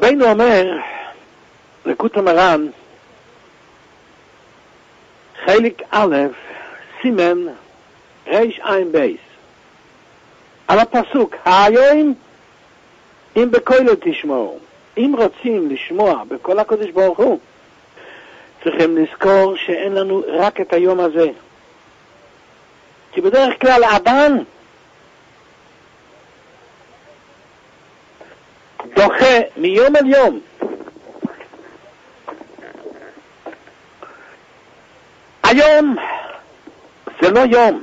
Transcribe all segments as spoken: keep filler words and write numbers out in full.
רבינו אומר, לקוט המרן, חלק א', סימן, ריש עין בייס. על הפסוק, היום, אם בקול תשמעו, אם רוצים לשמוע בכל הקודש ברוך הוא, צריכים לזכור שאין לנו רק את היום הזה. כי בדרך כלל האדם דוחה מיום אל יום. היום זה לא יום.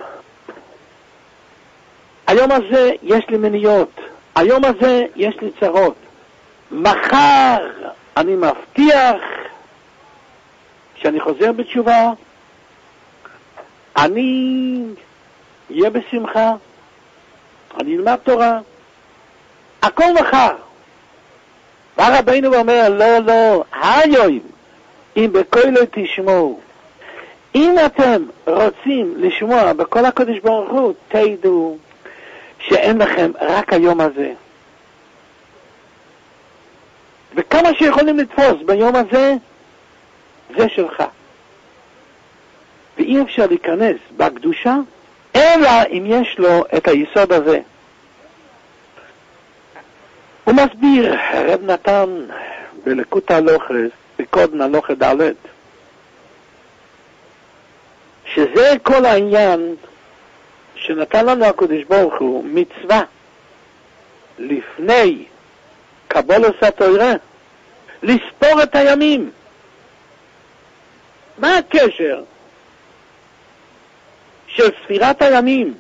היום הזה יש לי מניות. היום הזה יש לי צרות. מחר אני מבטיח שאני חוזר בתשובה, אני אהיה בשמחה, אני אלמד תורה, הכל מחר. בא רבינו ואומר, לא, לא, היום, אם בקול תשמעו, אם אתם רוצים לשמוע בכל הקודש ברוך הוא, תדעו שאין לכם רק היום הזה. וכמה שיכולים לתפוס ביום הזה, זה שלך. ואי אפשר להיכנס בקדושה, אלא אם יש לו את היסוד הזה. הוא מסביר, הרב נתן בלקוט הלוכס, בקודן הלוכס ד', שזה כל העניין שנתן לנו הקדוש ברוך הוא מצווה לפני קבולת התורה, לספור את הימים. מה הקשר של ספירת הימים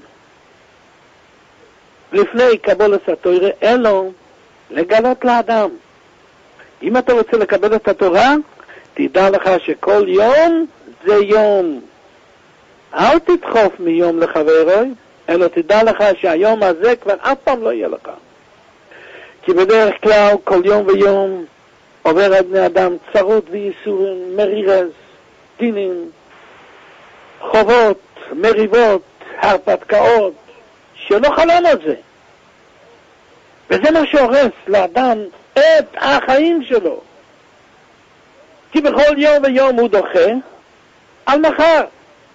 לפני קבולת התורה? אלו לגלות לאדם. אם אתה רוצה לקבל את התורה, תדע לך שכל יום זה יום. אל תדחוף מיום לחברו, אלא תדע לך שהיום הזה כבר אף פעם לא יהיה לך. כי בדרך כלל כל יום ויום עובר על בני אדם צרות וייסורים, מרירס, דינים, חובות, מריבות, הרפתקאות, שלא חלם על זה. וזה מה שהורס לאדם את החיים שלו. כי בכל יום ויום הוא דוחה על מחר.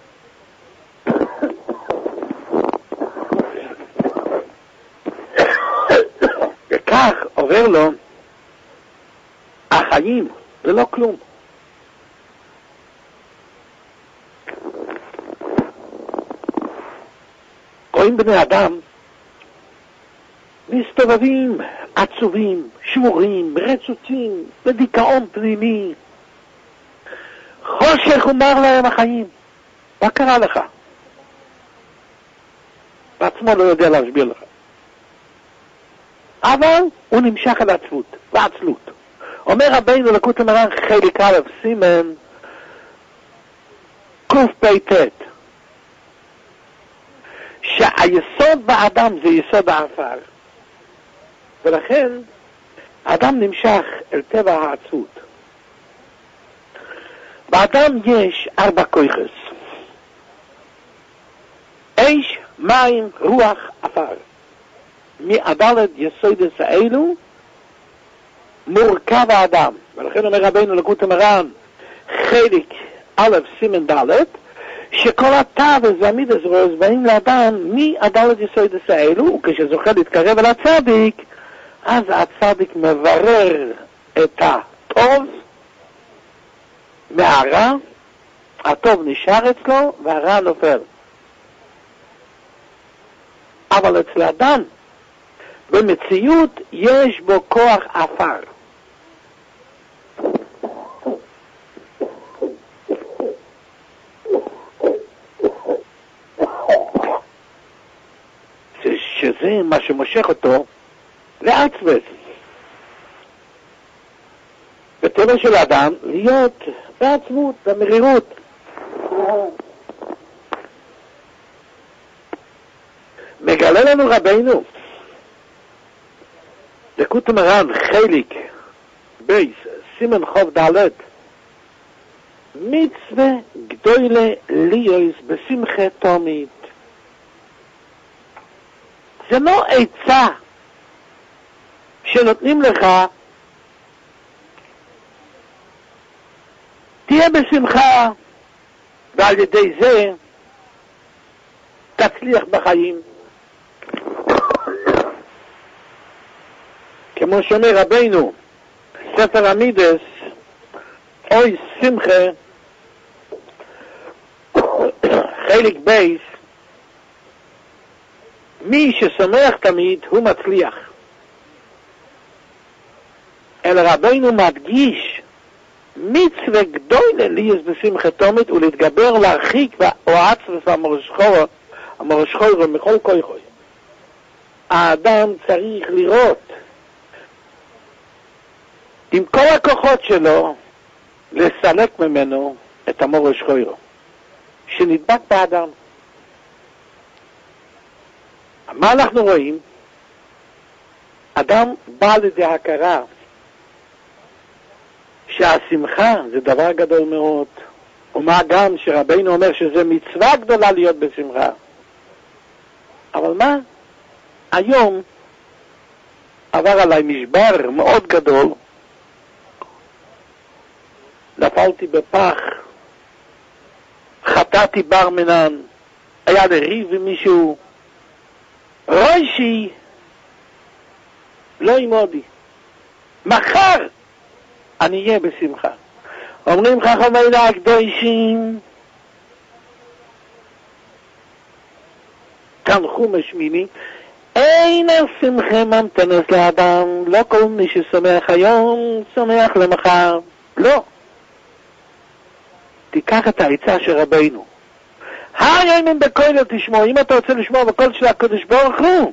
וכך עובר לו החיים, זה לא כלום. רואים בני אדם מסתובבים עצובים, שבורים, רצוצים, בדיכאון פנימי. חושך אומר להם החיים. מה קרה לך? בעצמו לא יודע להסביר לך. אבל הוא נמשך על עצבות ועצלות. אומר רבינו לקוט המרן חלק א' סימן קפ"ט, שהיסוד באדם זה יסוד האפר, ולכן האדם נמשך אל טבע העצבות. באדם יש ארבע כוחות: אש, מים, רוח, אפר. מהדלת יסודות האלו מורכב האדם. ולכן אומר רבינו לקוט המרן חלק א' סימן ד', שכל התא והמידות רוז באים לאדם מהדלת יסודות האלו, וכשזוכה להתקרב אל הצדיק, אז הצדיק מברר את הטוב מהרע, הטוב נשאר אצלו והרע נופל. אבל אצל האדם במציאות יש בו כוח אפר. שזה מה שמושך אותו לעצבס. בטבע של האדם להיות בעצבות, במרירות. מגלה לנו רבינו לקוט המרן חלק בייס סימן חוב ד', מצווה גדולה ליוס בשמחה תומית. זה לא עצה שנותנים לך תהיה בשמחה, ועל ידי זה תצליח בחיים. כמו שאומר רבינו, ספר המידס, אוי שמחה, חלק בייס, מי ששמח תמיד הוא מצליח. אלא רבינו מדגיש, מצווה גדולה ליאס בשמחה תומית ולהתגבר להרחיק ועצרס המורשכו מכל כוחו. האדם צריך לראות עם כל הכוחות שלו לסלק ממנו את המורשכו שנדבק באדם. מה אנחנו רואים? אדם בא לידי הכרה שהשמחה זה דבר גדול מאוד, ומה גם שרבינו אומר שזה מצווה גדולה להיות בשמחה. אבל מה? היום עבר עליי משבר מאוד גדול, נפלתי בפח, חטאתי בר מנן, היה לי ריב עם מישהו, ראשי לא ימודי, מחר אני אהיה בשמחה. אומרים חכמינו הקדושים, תנחו משמיני, אין השמחה ממתנס לאדם, לא כל מי ששמח היום שמח למחר. לא. תיקח את העצה של רבינו, היום אם בקול תשמעו, אם אתה רוצה לשמוע בקול של הקדוש ברוך הוא,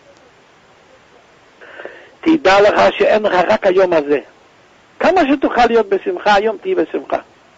תדע לך שאין לך רק היום הזה. כמה שתוכל להיות בשמחה, היום תהיה בשמחה.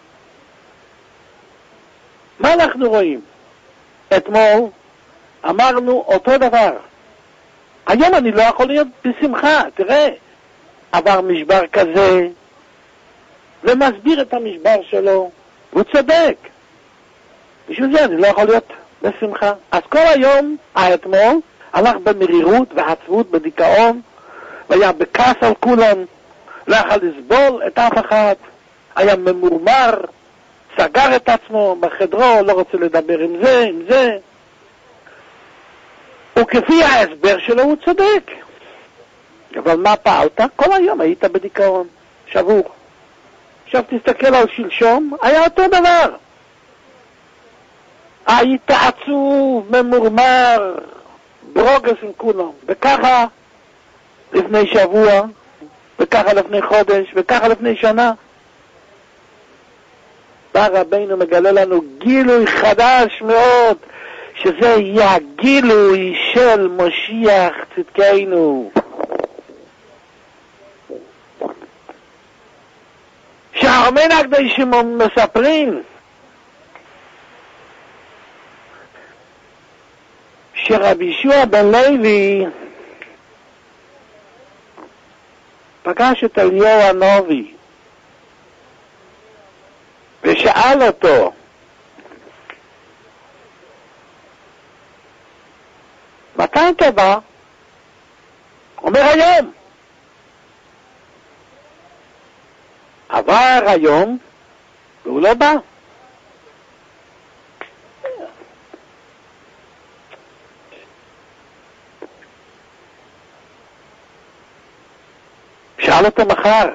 מה אנחנו רואים? אתמול אמרנו אותו דבר. היום אני לא יכול להיות בשמחה. תראה, עבר משבר כזה, ומסביר את המשבר שלו, והוא צודק. בשביל זה אני לא יכול להיות בשמחה. אז כל היום, האתמול, הלך במרירות ועצבות, בדיכאון, והיה בכעס על כולם, לא יכול לסבול את אף אחד, היה ממורמר, סגר את עצמו בחדרו, לא רוצה לדבר עם זה, עם זה. וכפי ההסבר שלו הוא צודק. אבל מה פעלת? כל היום היית בדיכאון, שבור. עכשיו תסתכל על שלשום, היה אותו דבר. היית עצוב, ממורמר, ברוגס עם כולם. וככה לפני שבוע, וככה לפני חודש, וככה לפני שנה. בא רבינו מגלה לנו גילוי חדש מאוד, שזה יהיה הגילוי של משיח צדקנו. שהרמין הקדושים מספרים שרבי ישוע בן לוי פגש את אליהו הנביא ושאל אותו, מתי אתה בא? אומר היום. עבר היום והוא לא בא. שאל אותו מחר.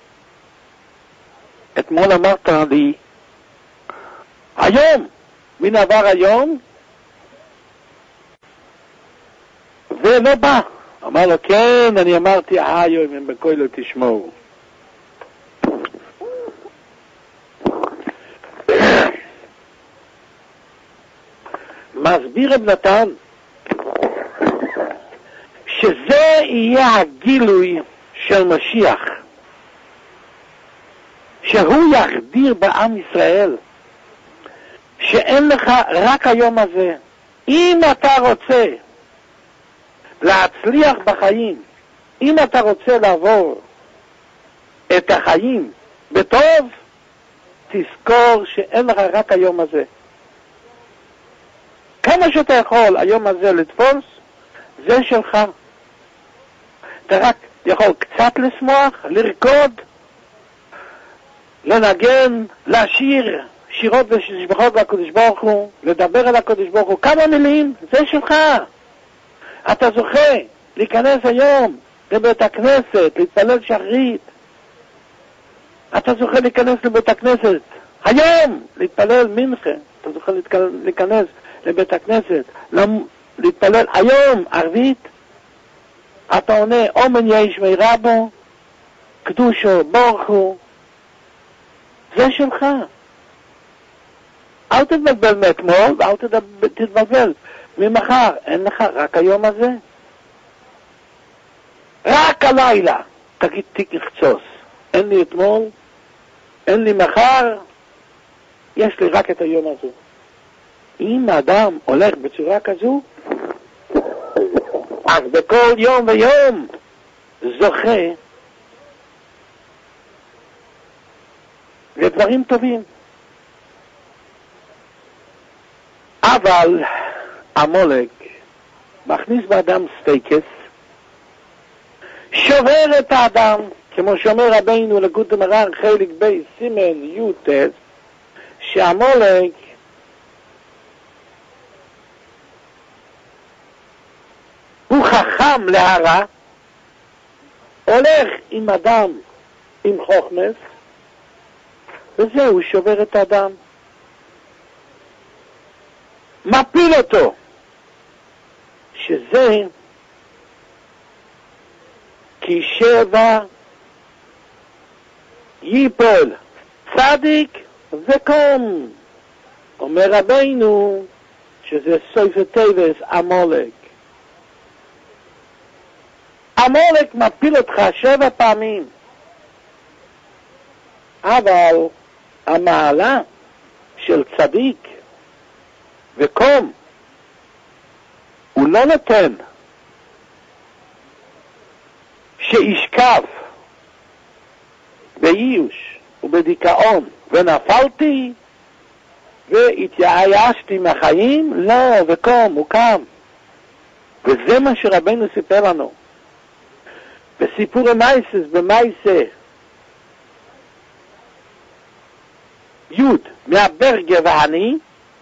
אתמול אמרת לי היום, מן עבר היום ולא בא. אמר לו, כן, אני אמרתי היום אם בקוי לא תשמעו. מסביר רב נתן שזה יהיה הגילוי של משיח, שהוא יחדיר בעם ישראל שאין לך רק היום הזה. אם אתה רוצה להצליח בחיים, אם אתה רוצה לעבור את החיים בטוב, תזכור שאין לך רק היום הזה. כמה שאתה יכול היום הזה לתפוס, זה שלך. אתה רק יכול קצת לשמוח, לרקוד, לנגן, לשיר שירות ושבחות לקדוש ברוך הוא, לדבר על הקדוש ברוך הוא, כמה מילים, זה שלך. אתה זוכה להיכנס היום לבית הכנסת, להתפלל שחרית. אתה זוכה להיכנס לבית הכנסת היום, להתפלל מנחה. אתה זוכה להיכנס לבית הכנסת, להתפלל היום ערבית. אתה עונה אומן יש מי רבו, קדושו ברוך הוא. זה שלך. אל תתבלבל מאתמול ואל תתבלבל ממחר. אין לך רק היום הזה. רק הלילה תגיד תיק לחצוס. אין לי אתמול, אין לי מחר, יש לי רק את היום הזה. אם האדם הולך בצורה כזו, אז בכל יום ויום זוכה לדברים טובים. אבל המולק מכניס באדם סטיקס, שובר את האדם, כמו שאומר רבינו לגות מרן חלק בי סימן יוטס, שהמולק הוא חכם להרע, הולך עם אדם עם חוכמס, וזהו, שובר את האדם, מפיל אותו, שזה כי שבע ייפול צדיק וקום. אומר רבינו שזה סוף הטבס המולק. המולק מפיל אותך שבע פעמים, אבל המעלה של צדיק וקום הוא לא נותן שישכב בייאוש ובדיכאון ונפלתי והתייאשתי מהחיים. לא, וקום, הוא קם. וזה מה שרבנו סיפר לנו בסיפור המייסס, במייסה יוד מהברגה ואני,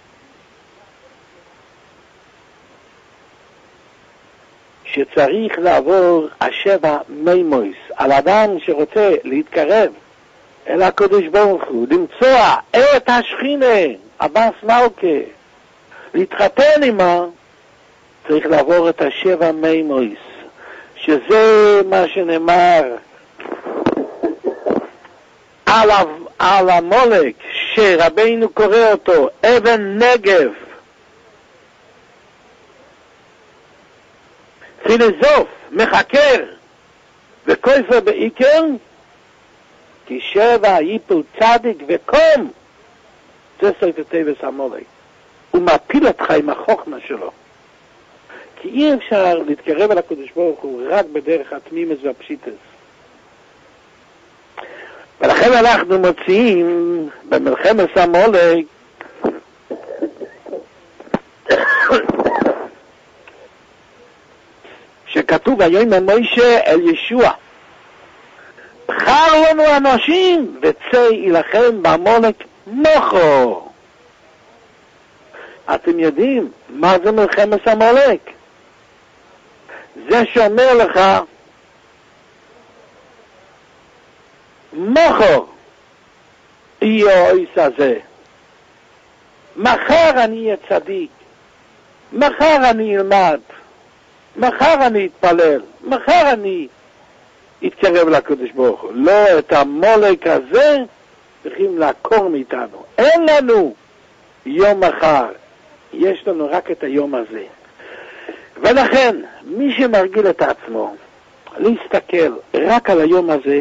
שצריך לעבור השבע מימויס על אדם שרוצה להתקרב אל הקדוש ברוך הוא, למצוא את השכינה, הבאס מלכה, להתחתן עמה, צריך לעבור את השבע מימויס, שזה מה שנאמר על, על המולק, שרבינו קורא אותו אבן נגב, פילוסוף, מחקר וכופר בעיקר, כי שבע ייפול צדיק וקום. זה סוף הטבס המולק. הוא מפיל אותך עם החוכמה שלו, כי אי אפשר להתקרב אל הקדוש ברוך הוא רק בדרך התמימות והפשיטות. ולכן אנחנו מוצאים במלחמת המולק שכתוב היום מוישה אל ישוע, בחר לנו אנשים וצא ילחם במולק מוחו. אתם יודעים מה זה מלחמת המולק? זה שאומר לך מוחו יהיה אויס הזה, מחר אני אהיה צדיק, מחר אני אלמד, מחר אני אתפלל, מחר אני אתקרב לקדוש ברוך הוא. לא, את המולק הזה צריכים לעקור מאיתנו. אין לנו יום מחר, יש לנו רק את היום הזה. ולכן מי שמרגיל את עצמו להסתכל רק על היום הזה,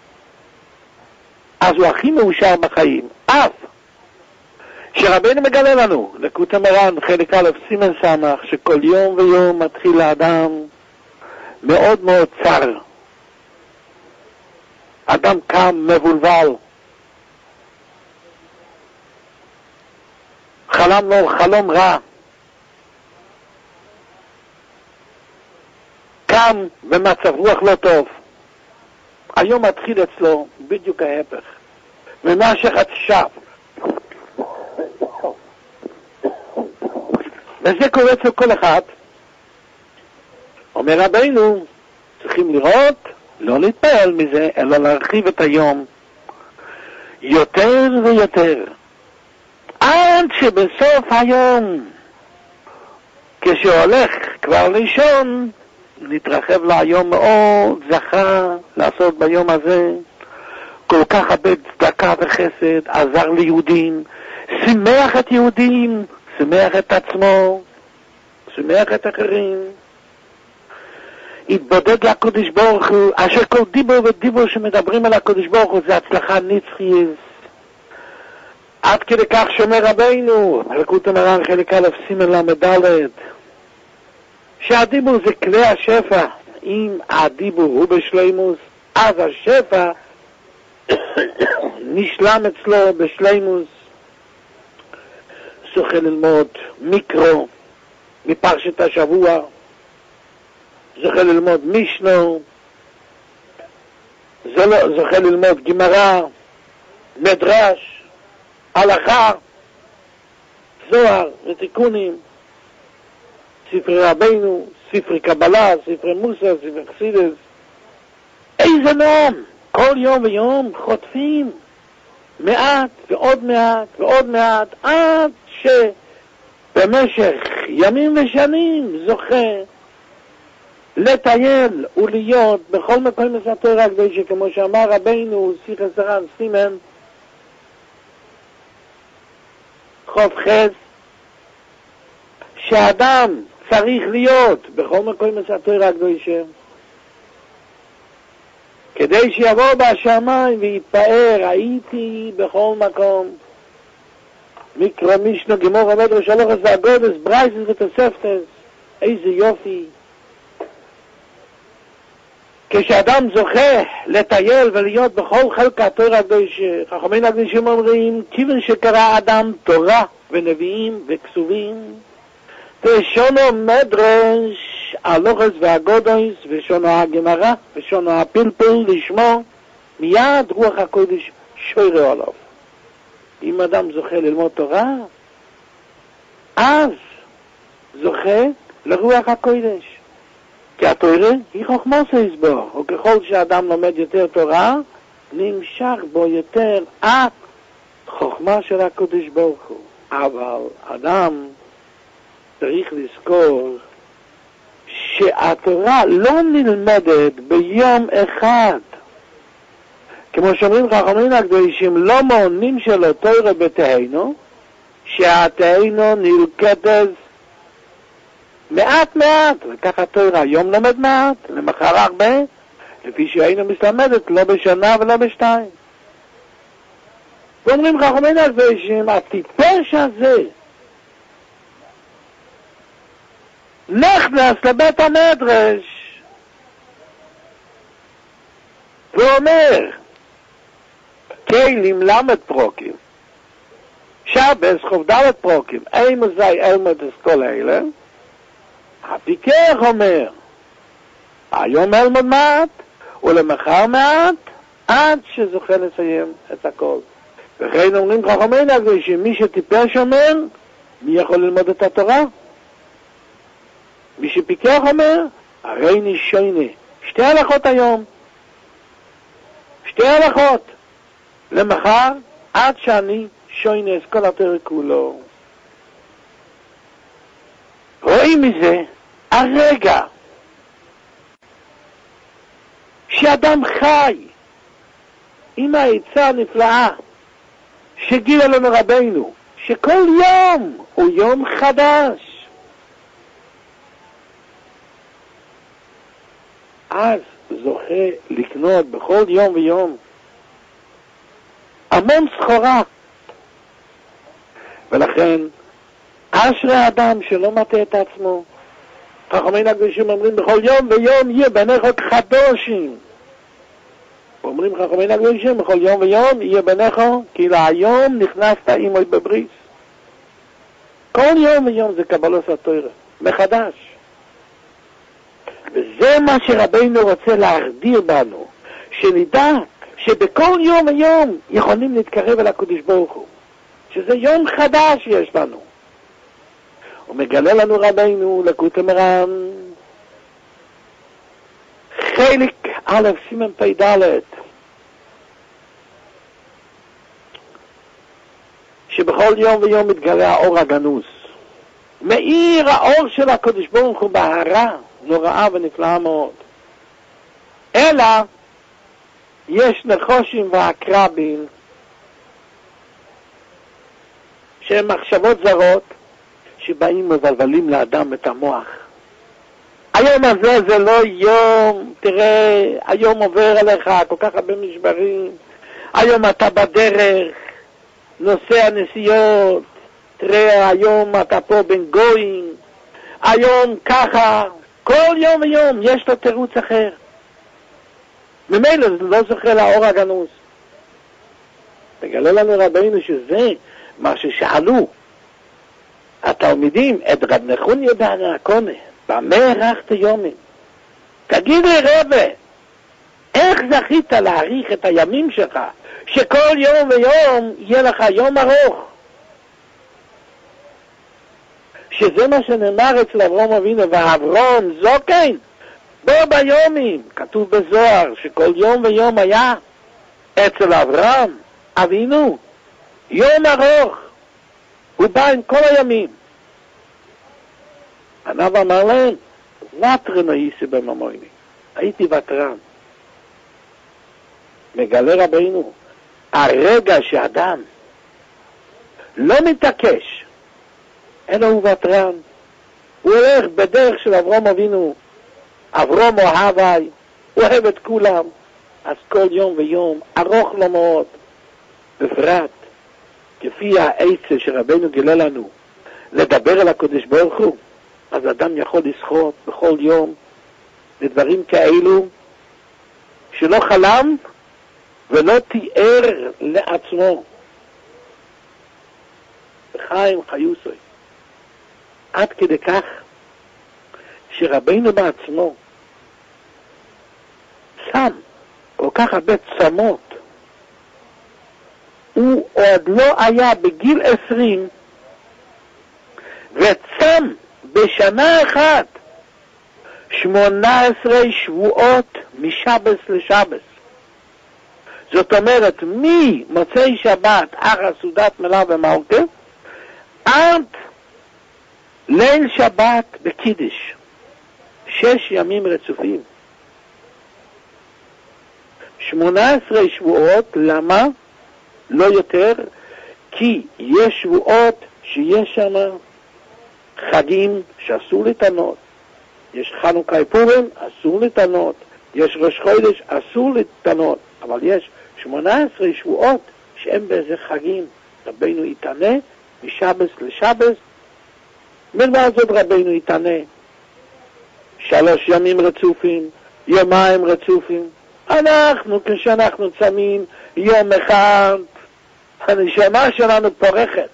אז הוא הכי מאושר בחיים. אף שרבינו מגלה לנו לקות המרן חלק א' סימן סמך, שכל יום ויום מתחיל האדם מאוד מאוד צר. אדם קם מבולבל, חלם לו חלום רע, קם במצב רוח לא טוב. היום מתחיל אצלו בדיוק ההפך. ממשך עכשיו. וזה קורה אצל כל אחד. אומר רבינו, צריכים לראות, לא להתפעל מזה, אלא להרחיב את היום יותר ויותר. עד שבסוף היום, כשהולך כבר לישון, נתרחב להיום מאוד, זכה לעשות ביום הזה כל כך הרבה צדקה וחסד, עזר ליהודים, שימח את יהודים, שימח את עצמו, שימח את אחרים, התבודד לקדוש ברוך הוא, אשר כל דיבור ודיבור שמדברים על הקדוש ברוך הוא זה הצלחה נצחית. עד כדי כך שאומר רבינו, אלוקות המרן חלק א' סימן למדלת, שהדיבור זה כלי השפע. אם הדיבור הוא בשלימוס, אז השפע נשלם אצלו בשלימוס. זוכה ללמוד מיקרו מפרשת השבוע, זוכה ללמוד משנו, זוכה ללמוד גמרא, מדרש, הלכה, זוהר ותיקונים, ספרי רבינו, ספרי קבלה, ספרי מוסר, ספרי חסידות. איזה נועם! כל יום ויום חוטפים מעט ועוד מעט ועוד מעט, עד שבמשך ימים ושנים זוכה לטייל ולהיות בכל מקום מסתר הקדושה, כמו שאמר רבינו, שיח עשרה סימן חוף חס, שאדם צריך להיות בכל מקום מסתר הקדושה, כדי שיבוא בשמיים ויתפאר, הייתי בכל מקום. מקרא משנה גמור מדרש הלכות והגודס ברייתות ותוספתות. איזה יופי. כשאדם זוכה לטייל ולהיות בכל חלק התורה הקדושה, חכמינו הקדושים אומרים, כיוון שקרא אדם תורה ונביאים וכתובים, ושונו מדרש הלכות והגודס ושונו הגמרא ושונו הפלפל לשמו, מיד רוח הקודש שוירה עליו. אם אדם זוכה ללמוד תורה, אז זוכה לרוח הקודש. כי התורה היא חוכמה סייסבור, וככל שאדם לומד יותר תורה, נמשך בו יותר החוכמה של הקודש ברוך הוא. אבל אדם צריך לזכור שהתורה לא נלמדת ביום אחד. כמו שאומרים חכמינו הקדושים, לא מונים שלו תורה בתהינו, שהתהינו נלקטת מעט מעט, וככה תורה היום לומד מעט, למחר הרבה, לפי שהיינו מסלמדת לא בשנה ולא בשתיים. ואומרים חכמינו הקדושים, הטיפש הזה נכנס לבית המדרש ואומר, כלים למד פרוקים, שבס חובדלת פרוקים, אימו זי אלמד את כל אלה, הפיקח אומר, היום אלמד מעט, ולמחר מעט, עד שזוכה לסיים את הכל. וכן אומרים חכמינו הקדושים, מי שטיפש אומר, מי יכול ללמוד את התורה? מי שפיקח אומר, הרי נשיינה, שתי הלכות היום, שתי הלכות, למחר, עד שאני שוינה את כל התורה כולו. רואים מזה, הרגע שאדם חי עם העצה הנפלאה שגילה לנו רבינו, שכל יום הוא יום חדש, אז זוכה לקנות בכל יום ויום המון סחורה. ולכן אשרי האדם שלא מטעה את עצמו. חכמינו הקדושים אומרים, בכל יום ויום יהיה בניך חדושים. אומרים חכמינו הקדושים, בכל יום ויום יהיה בניך, כי להיום נכנסת עמוי בברית. כל יום ויום זה קבלת התורה מחדש. וזה מה שרבינו רוצה להחדיר בנו, שנדע שבכל יום ויום יכולים להתקרב אל הקדוש ברוך הוא, שזה יום חדש יש לנו. הוא מגלה לנו רבינו לקוטי מרן חלק א' סימן פ"ד, שבכל יום ויום מתגלה האור הגנוז, מאיר האור של הקדוש ברוך הוא בהרה נוראה ונפלאה מאוד. אלא יש נחושים ועקרבים שהם מחשבות זרות שבאים מבלבלים לאדם את המוח. היום הזה זה לא יום, תראה, היום עובר עליך כל כך הרבה משברים, היום אתה בדרך, נוסע נסיעות, תראה, היום אתה פה בין גויים, היום ככה, כל יום ויום יש לו תירוץ אחר. ממילא זה לא זוכה לאור הגנוז. מגלה לנו רבינו שזה מה ששאלו התלמידים את רב נחוניה בן הקונה, במה הארכת יומים? תגיד לי רבי, איך זכית להאריך את הימים שלך, שכל יום ויום יהיה לך יום ארוך? שזה מה שנאמר אצל אברהם אבינו, ואברהם זוקן בו ביומים. כתוב בזוהר שכל יום ויום היה אצל אברהם אבינו יום ארוך, הוא בא עם כל הימים. עניו אמר להם, וטרן הייתי בממוני, הייתי וטרן. מגלה רבינו, הרגע שאדם לא מתעקש, אלא הוא וטרן, הוא הולך בדרך של אברהם אבינו, אברהם אוהבי, הוא אוהב את כולם, אז כל יום ויום ארוך לו מאוד, בפרט כפי העצה שרבינו גילה לנו לדבר אל הקדוש ברוך הוא, אז אדם יכול לזכות בכל יום לדברים כאלו שלא חלם ולא תיאר לעצמו. חיים חיוסוי, עד כדי כך שרבינו בעצמו שם כל כך הרבה צמות. הוא עוד לא היה בגיל עשרים וצם בשנה אחת שמונה עשרה שבועות משבס לשבס. זאת אומרת, ממוצאי שבת אחר סעודת מלאה ומלכה עד ליל שבת בקידש, שש ימים רצופים. שמונה עשרה שבועות, למה? לא יותר, כי יש שבועות שיש שם חגים שאסור לתנות, יש חנוכה פורים, אסור לתנות, יש ראש חודש, אסור לתנות, אבל יש שמונה עשרה שבועות שהם באיזה חגים. רבינו יתענה משבס לשבס, מלבד זאת רבינו יתענה שלוש ימים רצופים, יומיים רצופים. אנחנו, כשאנחנו צמים יום אחד, הנשמה שלנו פורחת.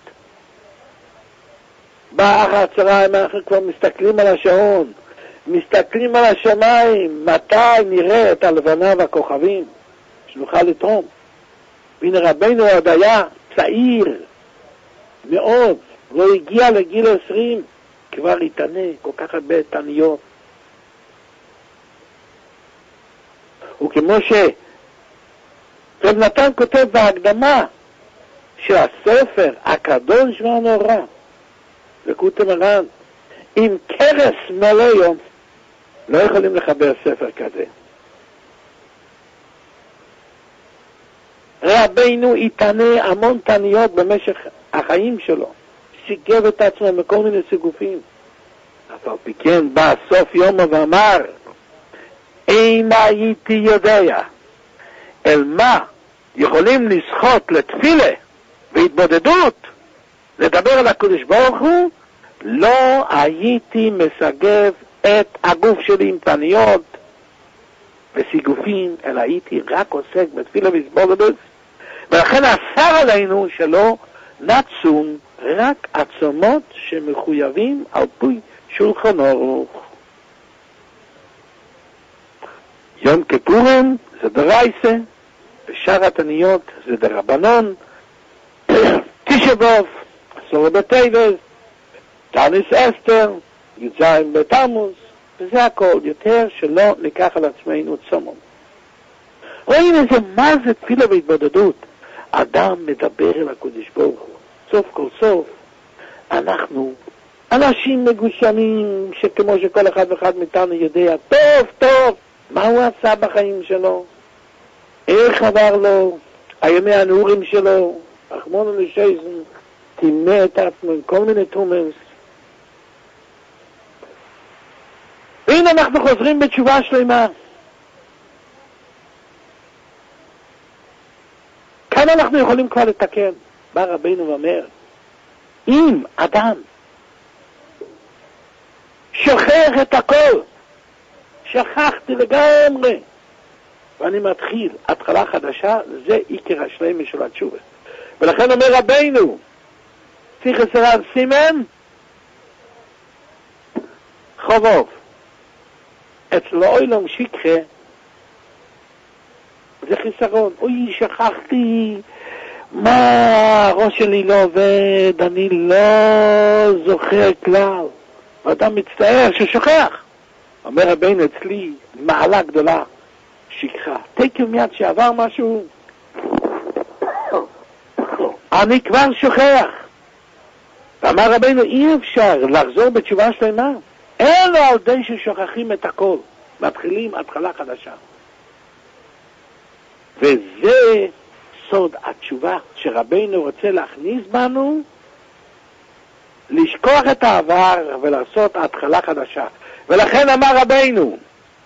באחר הצהריים אנחנו כבר מסתכלים על השעון, מסתכלים על השמיים, מתי נראה את הלבנה והכוכבים, שנוכל לתרום. והנה רבינו עוד היה צעיר מאוד, לא הגיע לגיל עשרים, כבר יתענה כל כך הרבה תעניות. וכמו שרב נתן כותב בהקדמה של הספר הקדוש והנורא לקוטי מרן, עם קרס מלא יום לא יכולים לחבר ספר כזה. רבינו יתענה המון תעניות במשך החיים שלו, שיגב את עצמו מכל מיני סיגופים. אף על פי כן בא סוף יום ואמר, אין הייתי יודע אל מה יכולים לזכות לתפילה והתבודדות, לדבר על הקדוש ברוך הוא, לא הייתי מסגב את הגוף שלי עם תעניות וסיגופים, אלא הייתי רק עוסק בתפילה והתבודדות. ולכן אסר עלינו שלא נצום רק עצמות שמחויבים על פי שולחן ערוך. יום כיפורים זה דרייסה, שאר התניות זה דרבנון, תשבוב, עשור בטבת, תעניס אסתר, י"ז בתמוז, וזה הכל, יותר שלא ניקח על עצמנו צומות. רואים איזה מה זה תפילה והתבודדות. אדם מדבר אל הקדוש ברוך הוא. סוף כל סוף, אנחנו אנשים מגושמים, שכמו שכל אחד ואחד מאיתנו יודע טוב טוב מה הוא עשה בחיים שלו, איך עבר לו, הימי הנעורים שלו, רחמנא ליצלן, טימא את עצמו עם כל מיני טומאס. והנה אנחנו חוזרים בתשובה שלמה. כאן אנחנו יכולים כבר לתקן. בא רבינו ואומר, אם אדם שוכח את הכל, שכחתי לגמרי, ואני מתחיל התחלה חדשה, זה עיקר השלמה של התשובה. ולכן אומר רבינו, סיכס רב סימן חובוב, אצל אוילום שיקחה זה חיסרון. אוי, שכחתי, מה, הראש שלי לא עובד, אני לא זוכר כלל. ואדם מצטער ששוכח. אומר רבינו, אצלי מעלה גדולה, שכחה. תקל מיד שעבר משהו, אני כבר שוכח. ואמר רבינו, אי אפשר לחזור בתשובה שלמה, אלא על די ששוכחים את הכל. מתחילים התחלה חדשה. וזה סוד התשובה שרבינו רוצה להכניס בנו, לשכוח את העבר ולעשות התחלה חדשה. ולכן אמר רבינו,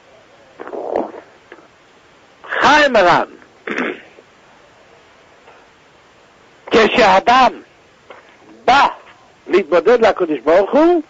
חיים מרן, כשאדם בא להתבודד לקדוש ברוך הוא,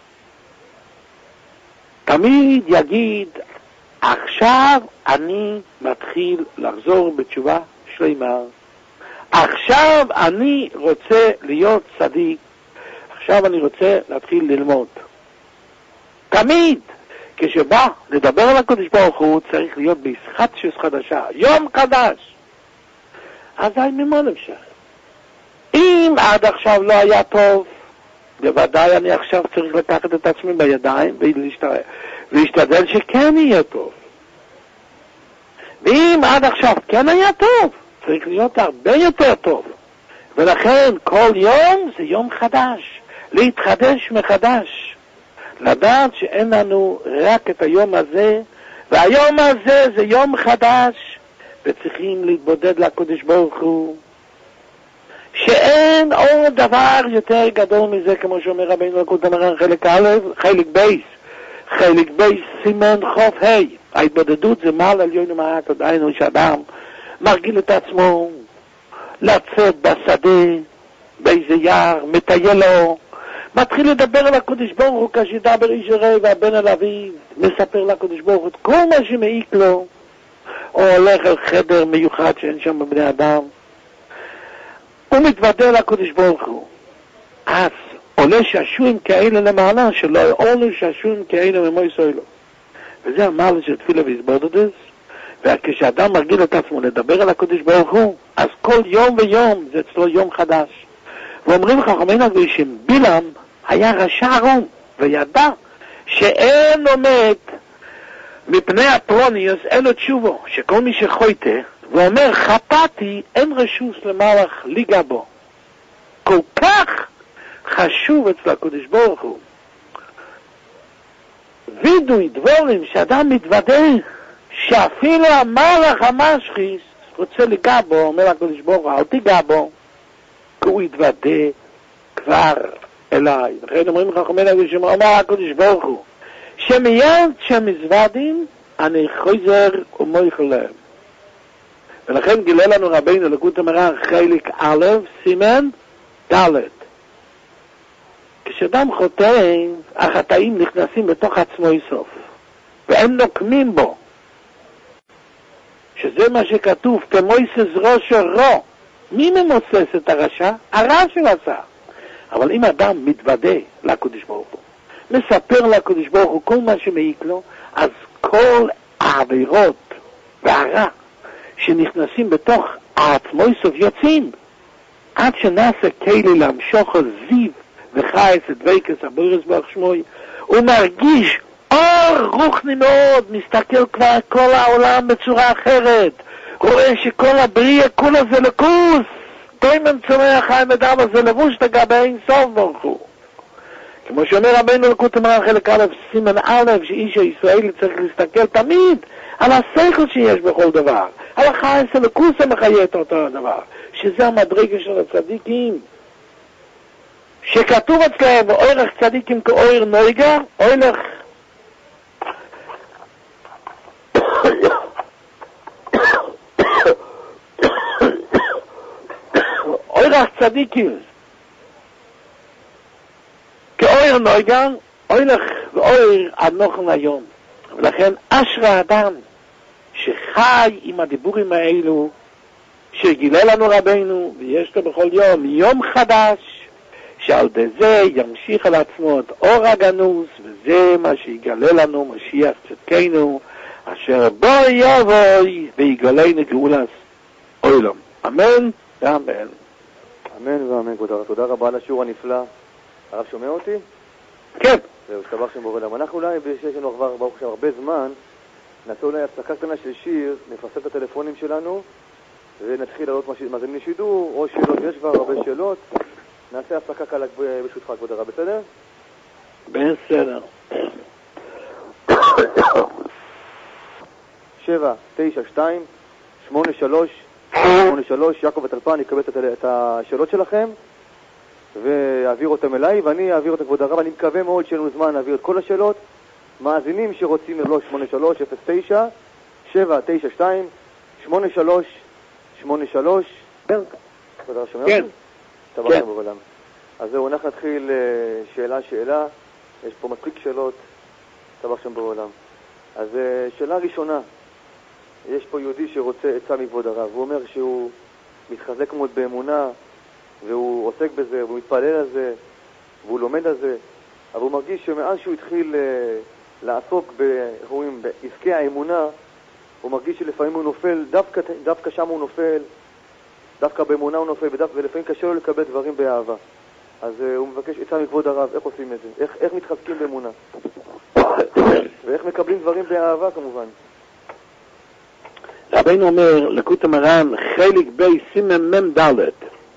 תמיד יגיד, עכשיו אני מתחיל לחזור בתשובה שלמה. עכשיו אני רוצה להיות צדיק. עכשיו אני רוצה להתחיל ללמוד. תמיד כשבא לדבר על הקדוש ברוך הוא צריך להיות בהסחטשוס חדשה, יום חדש. אז ממה נמשך? אם עד עכשיו לא היה טוב, בוודאי אני עכשיו צריך לקחת את עצמי בידיים ולהשתדל שכן יהיה טוב. ואם עד עכשיו כן היה טוב, צריך להיות הרבה יותר טוב. ולכן כל יום זה יום חדש, להתחדש מחדש. לדעת שאין לנו רק את היום הזה, והיום הזה זה יום חדש, וצריכים להתבודד לקדוש ברוך הוא. שאין עוד דבר יותר גדול מזה, כמו שאומר רבינו לקוטן מרן חלק א', חלק בייס, חלק בייס סימן חוף ה'. ההתבודדות זה מעל עליון ומעט, עדיין שאדם מרגיל את עצמו לצאת בשדה, באיזה יער, מטייל לו, מתחיל לדבר על הקדוש ברוך הוא כשידבר איש הרי והבן על אביו, מספר לקדוש ברוך הוא כל מה שמעיק לו, או הולך על חדר מיוחד שאין שם בני אדם, הוא מתוודע לקדוש ברוך הוא. אז עולה שעשועים כאלה למעלה, שלא עולה שעשועים כאלה ממויסוי לו. וזה המעלה של תפילה והתבודדות. וכשאדם מרגיל את עצמו לדבר על הקדוש ברוך הוא, אז כל יום ויום זה אצלו יום חדש. ואומרים חכמינו הקדושים, בלעם היה רשע ערום, וידע שאין עומד מפני הפרוניוס אלו תשובו, שכל מי שחויטה ואומר חטאתי, אין רשוס למלך ליגה בו. כל כך חשוב אצל הקדוש ברוך הוא וידוי דבורים שאדם מתוודא שאפילו המלך המשחיס רוצה ליגה בו, אומר הקדוש ברוך הוא אל תיגע בו, כי הוא יתוודא כבר אליי. לכן אומרים חכמינו הקדושים, אומר הקדוש ברוך הוא שמיד שמזוודים אני חוזר ומויכל להם. ולכן גילה לנו רבינו לקוטן מרן חלק א' סימן ד'. כשאדם חוטא, החטאים נכנסים בתוך עצמו איסוף, והם נוקמים בו, שזה מה שכתוב, כמויסס ראש רו. מי ממוסס את הרשע? הרע שהוא עשה. אבל אם אדם מתוודא לקדוש ברוך הוא, מספר לקדוש ברוך הוא כל מה שמעיק לו, אז כל העבירות והרע שנכנסים בתוך העצמויסוף יוצאים, עד שנעשה כלי להמשוך זיו וחייס את דבקס הברירס ברוך שמוי, הוא מרגיש אור רוחני מאוד, מסתכל כבר כל העולם בצורה אחרת, רואה שכל הבריאה כולה זה לקוס, תוימן צומח חיים אדם הזה לבוש לגבי אין סוף ברוך הוא. כמו שאומר רבינו לקוט המרן חלק א' סימן א', שאיש הישראלי צריך להסתכל תמיד על השכל שיש בכל דבר, על החייס הלקוס המחיה את אותו הדבר, שזה המדרגה של הצדיקים, שכתוב אצלהם ואוירך צדיקים כאויר נויגה, אוירך אוירך צדיקים כאויר נויגה, אוירך ואויר אנוכן היום. ולכן אשרי האדם שחי עם הדיבורים האלו שגילה לנו רבינו, ויש לו בכל יום יום חדש, שעל זה ימשיך על עצמו את אור הגנוז, וזה מה שיגלה לנו משיח צדקנו, אשר בו יבוא ויגלנו גאולת עולם. אמן ואמן. אמן ואמן. תודה רבה על השיעור הנפלא. הרב שומע אותי? כן. זהו, שתבח שם בורא עולם. אנחנו אולי, שיש לנו כבר ברוך שם הרבה זמן, נעשה אולי הפסקה קטנה של שיר, נפרסם את הטלפונים שלנו, ונתחיל לעלות מאזינים לשידור, או שאלות, יש כבר הרבה שאלות. נעשה הפסקה קלה ברשותך, כבוד הרב, בסדר? בסדר. שבע, תשע, שתיים, שמונה, שלוש, שמונה, שלוש, יעקב וטלפן, יקבל את השאלות שלכם, ויעביר אותם אליי, ואני אעביר אותם, כבוד הרב. אני מקווה מאוד שיהיה לנו זמן להעביר את כל השאלות. מאזינים שרוצים ללוש שמונה שלוש אפס תשע שבע תשע שתיים שמונה שלוש שמונה שלוש. כן. כבוד הרב שומע? כן. תברך שם בעולם. אז זהו, אנחנו נתחיל שאלה שאלה. יש פה מספיק שאלות. תברך שם בעולם. אז שאלה ראשונה, יש פה יהודי שרוצה עצה מכבוד הרב. הוא אומר שהוא מתחזק מאוד באמונה, והוא עוסק בזה, והוא מתפלל על זה, והוא לומד על זה, אבל הוא מרגיש שמאז שהוא התחיל uh, לעסוק ב- בעסקי האמונה, הוא מרגיש שלפעמים הוא נופל, דווקא, דווקא שם הוא נופל, דווקא באמונה הוא נופל, ודווקא, ולפעמים קשה לו לקבל דברים באהבה. אז uh, הוא מבקש עצה מכבוד הרב, איך עושים את זה? איך, איך מתחזקים באמונה? ואיך מקבלים דברים באהבה כמובן? רבינו אומר, לקוט המרן, חלק בי סימן מם דלת,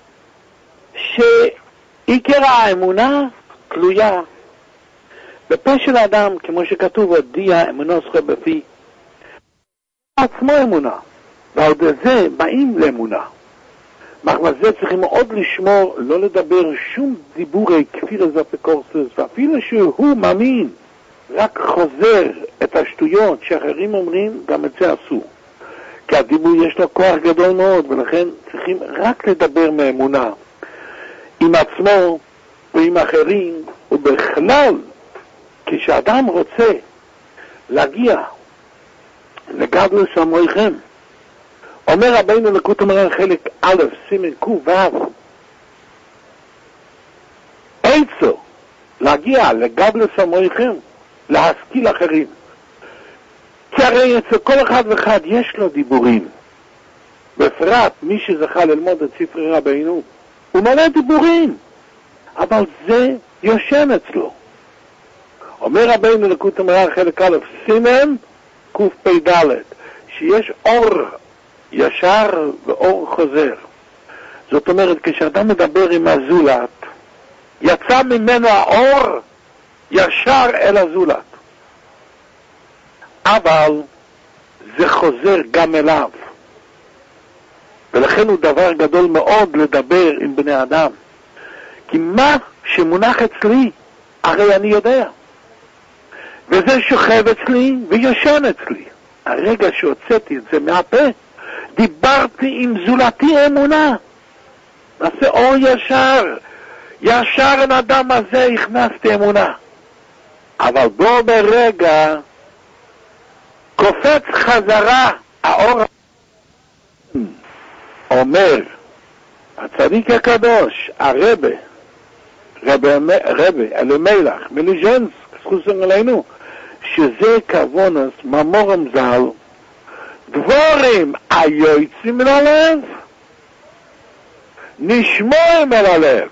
שעיקר האמונה תלויה בפה של האדם, כמו שכתוב, הודיע אמונו זכו בפי. עצמו אמונה, ועל זה באים לאמונה. מחמד זה צריכים מאוד לשמור, לא לדבר שום דיבורי כפיר זפקורסוס, ואפילו שהוא מאמין, רק חוזר את השטויות שאחרים אומרים, גם את זה עשו. כי הדיבור יש לו כוח גדול מאוד, ולכן צריכים רק לדבר מאמונה. עם עצמו ועם אחרים, ובכלל, כשאדם רוצה להגיע לגדלוס המויכם, אומר רבינו לקוט המרן חלק א' סימן קו ו', עצו להגיע לגדלוס המויכם, להשכיל אחרים. כי הרי אצל כל אחד ואחד יש לו דיבורים, בפרט מי שזכה ללמוד את ספרי רבינו, הוא מלא דיבורים, אבל זה יושן אצלו. אומר רבינו לקוט המרן חלק א' סימן קפ"ד, שיש אור ישר ואור חוזר. זאת אומרת, כשאדם מדבר עם הזולת, יצא ממנו האור ישר אל הזולת, אבל זה חוזר גם אליו, ולכן הוא דבר גדול מאוד לדבר עם בני אדם. כי מה שמונח אצלי, הרי אני יודע, וזה שוכב אצלי וישן אצלי. הרגע שהוצאתי את זה מהפה, דיברתי עם זולתי אמונה, נעשה אור ישר, ישר עם האדם הזה הכנסתי אמונה. אבל בו ברגע קופץ חזרה האור. אומר הצדיק הקדוש, הרבה, רבי, רבי אלימלך מליז'נסק, זכוסן עלינו, שזה כוונס ממורם ז"ל, דבורים היוצאים מן הלב נשמוהם אל הלב.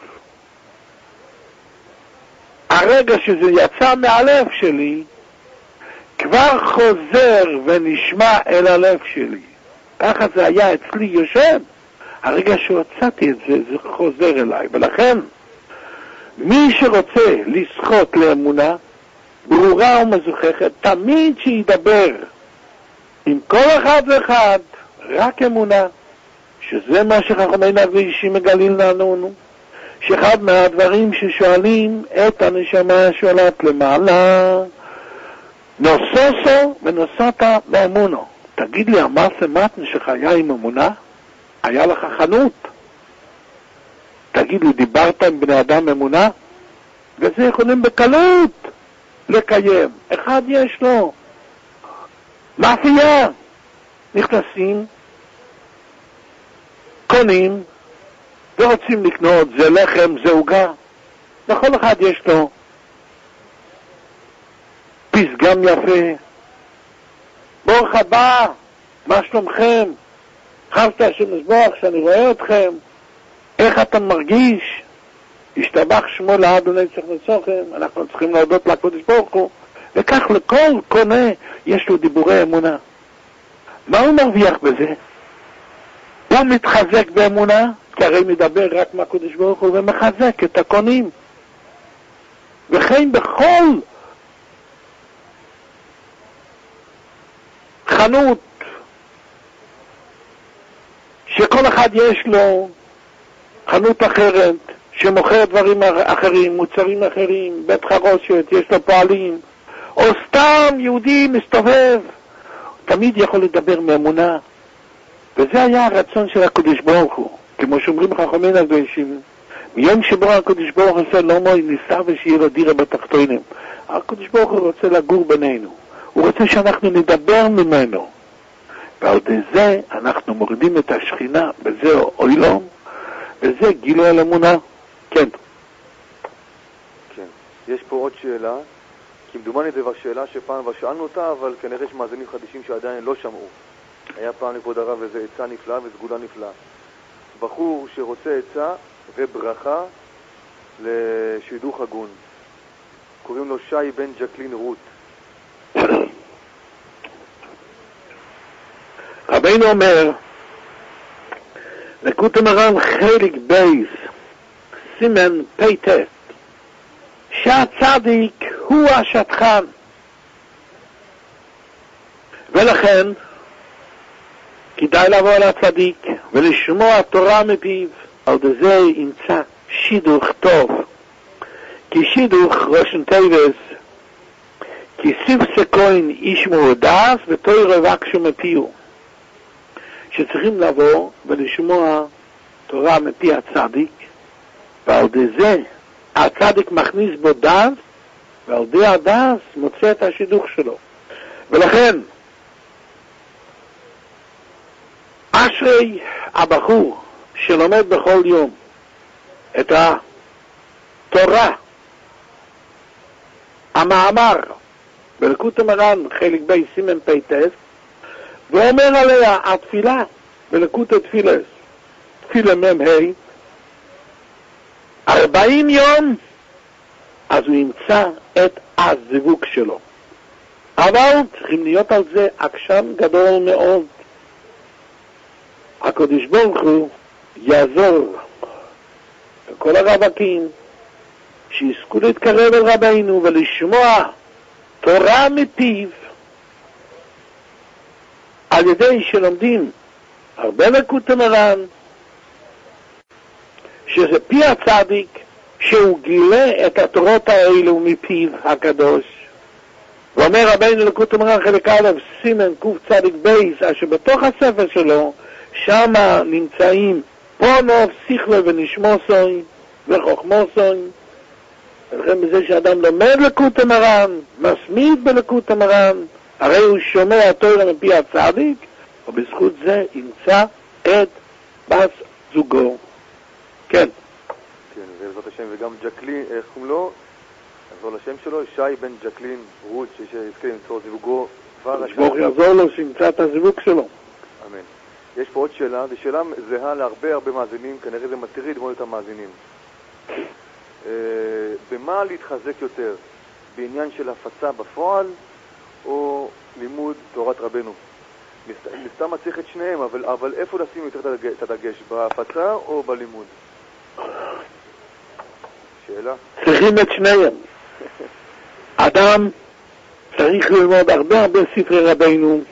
הרגע שזה יצא מהלב שלי, כבר חוזר ונשמע אל הלב שלי. ככה זה היה אצלי יושב. הרגע שהוצאתי את זה, זה חוזר אליי. ולכן, מי שרוצה לזכות לאמונה, ברורה ומזוכחת, תמיד שידבר עם כל אחד ואחד, רק אמונה, שזה מה שחכמי נביאים מגלים לנו, שאחד מהדברים ששואלים את הנשמה שואלת למעלה, נוססו ונוסעת באמונו. תגיד לי, אמרת מתן שחיה עם אמונה? היה לך חנות? תגיד לי, דיברת עם בני אדם אמונה? וזה יכולים בקלות לקיים. אחד יש לו מאפייה. נכנסים, קונים, ורוצים לקנות, זה לחם, זה עוגה. לכל אחד יש לו פסגם יפה. ברוך הבא, מה שלומכם? חבת השם יזבח שאני רואה אתכם. איך אתה מרגיש? השתבח שמו לעד ונצח נצחכם. אנחנו צריכים להודות לקדוש ברוך הוא. וכך לכל קונה יש לו דיבורי אמונה. מה הוא מרוויח בזה? הוא מתחזק באמונה, כי הרי מדבר רק מהקדוש ברוך הוא ומחזק את הקונים. וכן בכל חנות שכל אחד יש לו חנות אחרת שמוכר דברים אחרים, מוצרים אחרים, בית חרושת, יש לו פועלים, או סתם יהודי מסתובב, תמיד יכול לדבר מאמונה. וזה היה הרצון של הקדוש ברוך הוא, כמו שאומרים חכמים הקדושים, מיום שבו הקדוש ברוך הוא עושה לא מוי ניסה ושיהיה לו דירה בתחתונים. הקדוש ברוך הוא רוצה לגור בינינו, הוא רוצה שאנחנו נדבר ממנו, ועל זה אנחנו מורידים את השכינה, וזה אוילום, וזה גילו על אמונה. כן. כן. יש פה עוד שאלה, כי מדומני דבר שאלה שפעם כבר שאלנו אותה, אבל כנראה יש מאזינים חדשים שעדיין לא שמעו. היה פעם לכבוד הרב איזה עצה נפלאה וסגולה נפלאה. בחור שרוצה עצה וברכה לשידוך הגון. קוראים לו שי בן ג'קלין רות. רבינו אומר, לקוטי מרן חלק בייס, סימן פייטס, שהצדיק הוא השטחן. ולכן, כדאי לבוא על הצדיק ולשמוע תורה מפיו, על זה ימצא שידוך טוב. כי שידוך רושן טייבס, כי סיפסה כהן ישמעו דעת ותורה וקשו מפיו. שצריכים לבוא ולשמוע תורה מפי הצדיק, ועל זה הצדיק מכניס בו דעת, ועל זה הדעת מוצא את השידוך שלו. ולכן, אשרי הבחור שלומד בכל יום את התורה, המאמר, בלקוטי מרן חלק בי סימן פייטס, ואומר עליה התפילה, בלקוטי תפילס, תפילה מם ה' ארבעים יום, אז הוא ימצא את הזיווג שלו. אבל צריכים להיות על זה עקשן גדול מאוד. הקדוש ברוך הוא יעזור לכל הרווקים שיזכו להתקרב אל רבינו ולשמוע תורה מפיו, על ידי שלומדים הרבה לקוטי מרן, שזה פי הצדיק שהוא גילה את התורות האלו מפיו הקדוש. ואומר רבינו לקוטי מרן חלק א' סימן קוף צדיק בייס, אשר בתוך הספר שלו שם נמצאים פונוב, שכלה ונשמוסוי וחוכמוסוי. ולכן בזה שאדם לומד לקוטי מרן, מסמיד בלקוטי מרן, הרי הוא שומע תורה מפי הצדיק, ובזכות זה ימצא את בת זוגו. כן. כן, בעזרת השם, וגם ג'קלין, איך קוראים לו? עזור לשם שלו, שי בן ג'קלין רות, שיזכה למצוא זיווגו כבר השם. ברוך יעזור לו שימצא את הזיווג שלו. אמן. יש פה עוד שאלה, זו שאלה זהה להרבה הרבה מאזינים, כנראה זה מטריד מאוד את המאזינים. במה להתחזק יותר? בעניין של הפצה בפועל או לימוד תורת רבנו? מסתם צריך את שניהם, אבל, אבל איפה לשים יותר את הדגש? בהפצה או בלימוד? שאלה? צריכים את שניהם. אדם צריך ללמוד הרבה הרבה ספרי רבנו,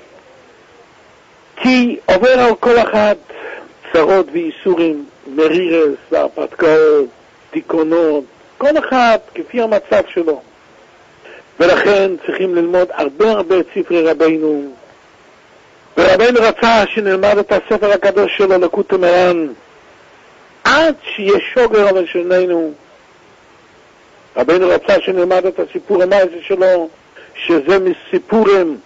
כי עובר על כל אחד צרות ואיסורים, מרירס והרפתקאות, תיקונות, כל אחד כפי המצב שלו. ולכן צריכים ללמוד הרבה הרבה ספרי רבנו. ורבנו רצה שנלמד את הספר הקדוש שלו, לקוטי מוהר"ן, עד שיהיה שוגר על לשוננו. רבנו רצה שנלמד את הסיפור המעשה שלו, שזה מסיפורים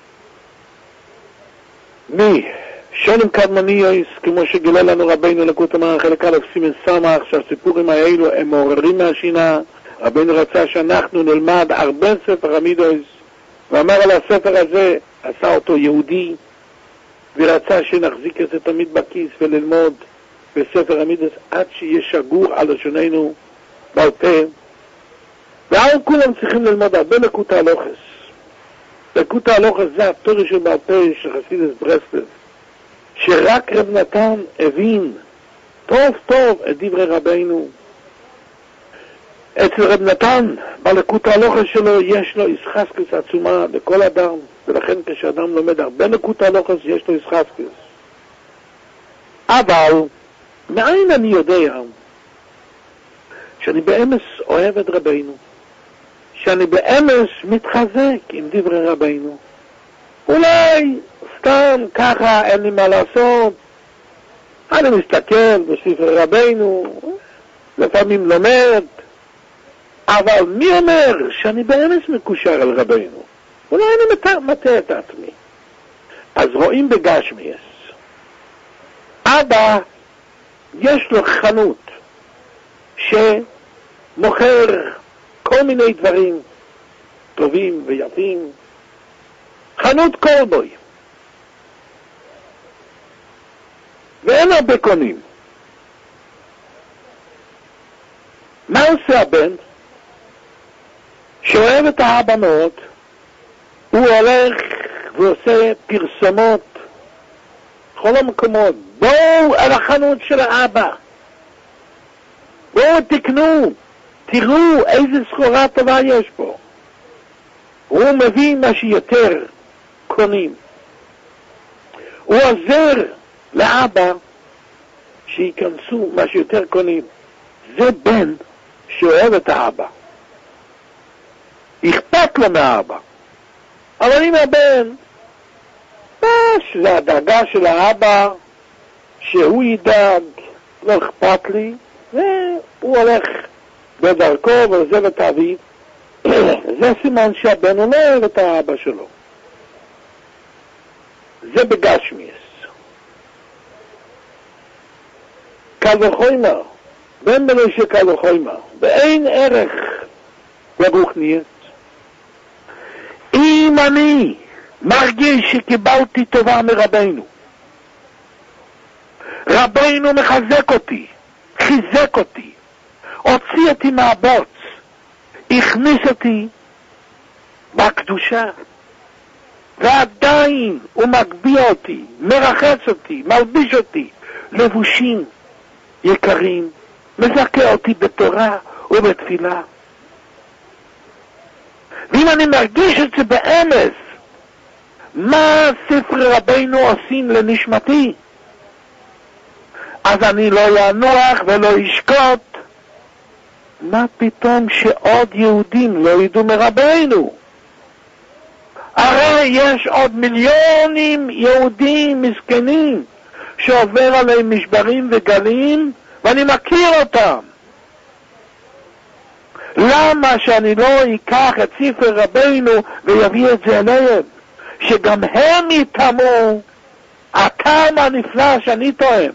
משונים קדמוניים, כמו שגילה לנו רבנו לקוטי מוהר"ן חלק א' סימן סמך, שהסיפורים האלו הם מעוררים מהשינה. רבנו רצה שאנחנו נלמד הרבה ספר המידות, ואמר על הספר הזה, עשה אותו יהודי, ורצה שנחזיק את זה תמיד בכיס וללמוד בספר המידות עד שיהיה שגור על לשוננו בעל פה. ועל כולם צריכים ללמוד הרבה לקוטי הלוחס. לקוטי הלוחס זה התורה של בעל פה של חסידות ברסלב, שרק רב נתן הבין טוב טוב את דברי רבנו. אצל רב נתן, בלקוטי הלוחס שלו, יש לו ישחזקוס עצומה בכל אדם, ולכן כשאדם לומד הרבה לקוטי הלוחס, יש לו ישחזקוס. אבל, מאין אני יודע שאני באמס אוהב את רבנו, שאני באמס מתחזק עם דברי רבנו? אולי סתם ככה אין לי מה לעשות, אני מסתכל בספר רבנו, לפעמים לומד, אבל מי אומר שאני באמס מקושר על רבנו? אולי אני מטעה את עצמי. אז רואים בגשמיאס, אבא יש לו חנות שמוכר כל מיני דברים טובים ויפים, חנות קולבוי, ואין הרבה קונים. מה עושה הבן? שאוהב את האבא מאוד, הוא הולך ועושה פרסומות בכל המקומות. בואו אל החנות של האבא, בואו תקנו, תראו איזה סחורה טובה יש פה. הוא מביא מה שיותר קונים, הוא עוזר לאבא שיכנסו מה שיותר קונים. זה בן שאוהב את האבא, אכפת לו מהאבא. אבל אם הבן, זה הדאגה של האבא, שהוא ידאג, לא אכפת לי, והוא הולך בדרכו ועוזב את אביו, זה סימן שהבן הוא לא אוהב את האבא שלו. זה בגשמיאס. קל וחומר, בן בנושא קל וחומר, ואין ערך ברוחניאס. אם אני מרגיש שקיבלתי טובה מרבנו, רבנו מחזק אותי, חיזק אותי, הוציא אותי מהבוץ, הכניס אותי בקדושה, ועדיין הוא מגביה אותי, מרחץ אותי, מלביש אותי לבושים יקרים, מזכה אותי בתורה ובתפילה. ואם אני מרגיש את זה באמס, מה ספר רבנו עושים לנשמתי? אז אני לא ינוח ולא ישקוט. מה פתאום שעוד יהודים לא ידעו מרבנו? הרי יש עוד מיליונים יהודים מסכנים שעובר עליהם משברים וגלים, ואני מכיר אותם. למה שאני לא אקח את ספר רבנו ויביא את זה אליהם? שגם הם יתאמו הטעם הנפלא שאני טועם.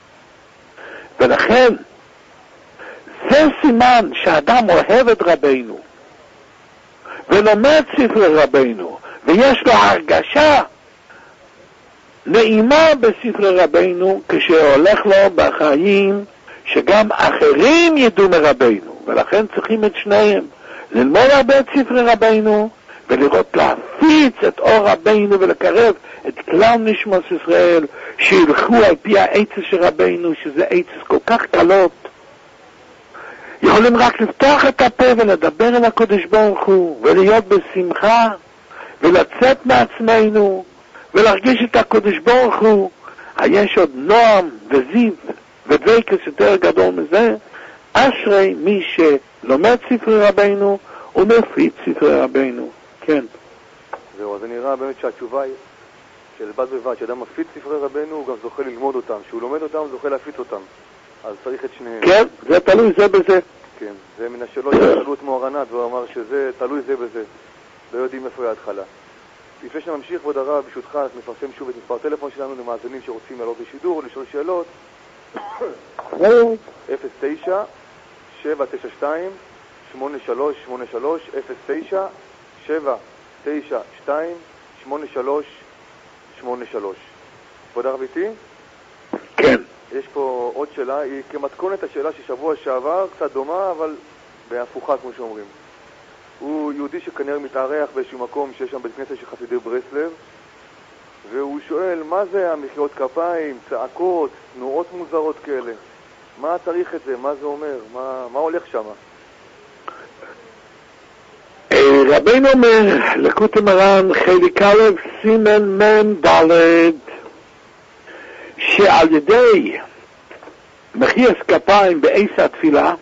ולכן זה סימן שאדם אוהב את רבנו ולומד ספר רבנו ויש לו הרגשה נעימה בספרי רבינו כשהולך לו בחיים שגם אחרים ידעו מרבינו, ולכן צריכים את שניהם, ללמוד הרבה את ספרי רבינו ולראות להפיץ את אור רבינו ולקרב את כלל נשמות ישראל שילכו על פי העצה של רבינו, שזה עצה כל כך קלות. יכולים רק לפתוח את הפה ולדבר אל הקדוש ברוך הוא ולהיות בשמחה ולצאת מעצמנו ולהרגיש את הקדוש ברוך הוא. יש עוד נועם וזיו ודבקות יותר גדול מזה. אשרי מי שלומד ספרי רבינו ומפיץ ספרי רבינו. כן. זהו, אז זה נראה באמת שהתשובה היא של בד בבד, שאדם מפיץ ספרי רבינו הוא גם זוכה ללמוד אותם, שהוא לומד אותם הוא זוכה להפיץ אותם, אז צריך את שניהם. כן, זה תלוי זה בזה. כן, זה מן השאלות ששאלו את מוהר"נת והוא אמר שזה תלוי זה בזה, לא יודעים איפה ההתחלה. לפני שנמשיך, כבוד הרב, ברשותך, נפרסם שוב את מספר הטלפון שלנו למאזינים שרוצים לעלות לשידור או לשאול שאלות. אפס תשע שבע תשע שתיים שמונה שלוש שמונה שלוש אפס תשע שבע תשע שתיים שמונה שלוש שמונה שלוש. כבוד הרב איתי? כן. יש פה עוד שאלה, היא כמתכונת השאלה ששבוע שעבר, קצת דומה, אבל בהפוכה כמו שאומרים. הוא יהודי שכנראה מתארח באיזשהו מקום שיש שם בית כנסת של חסידי ברסלב, והוא שואל, מה זה המחיאות כפיים, צעקות, תנועות מוזרות כאלה? מה צריך את זה? מה זה אומר? מה, מה הולך שם? רבינו אומר, לקוטי מרן, חלק א' סימן מן ד', שעל ידי מחיאות כפיים בעץ התפילה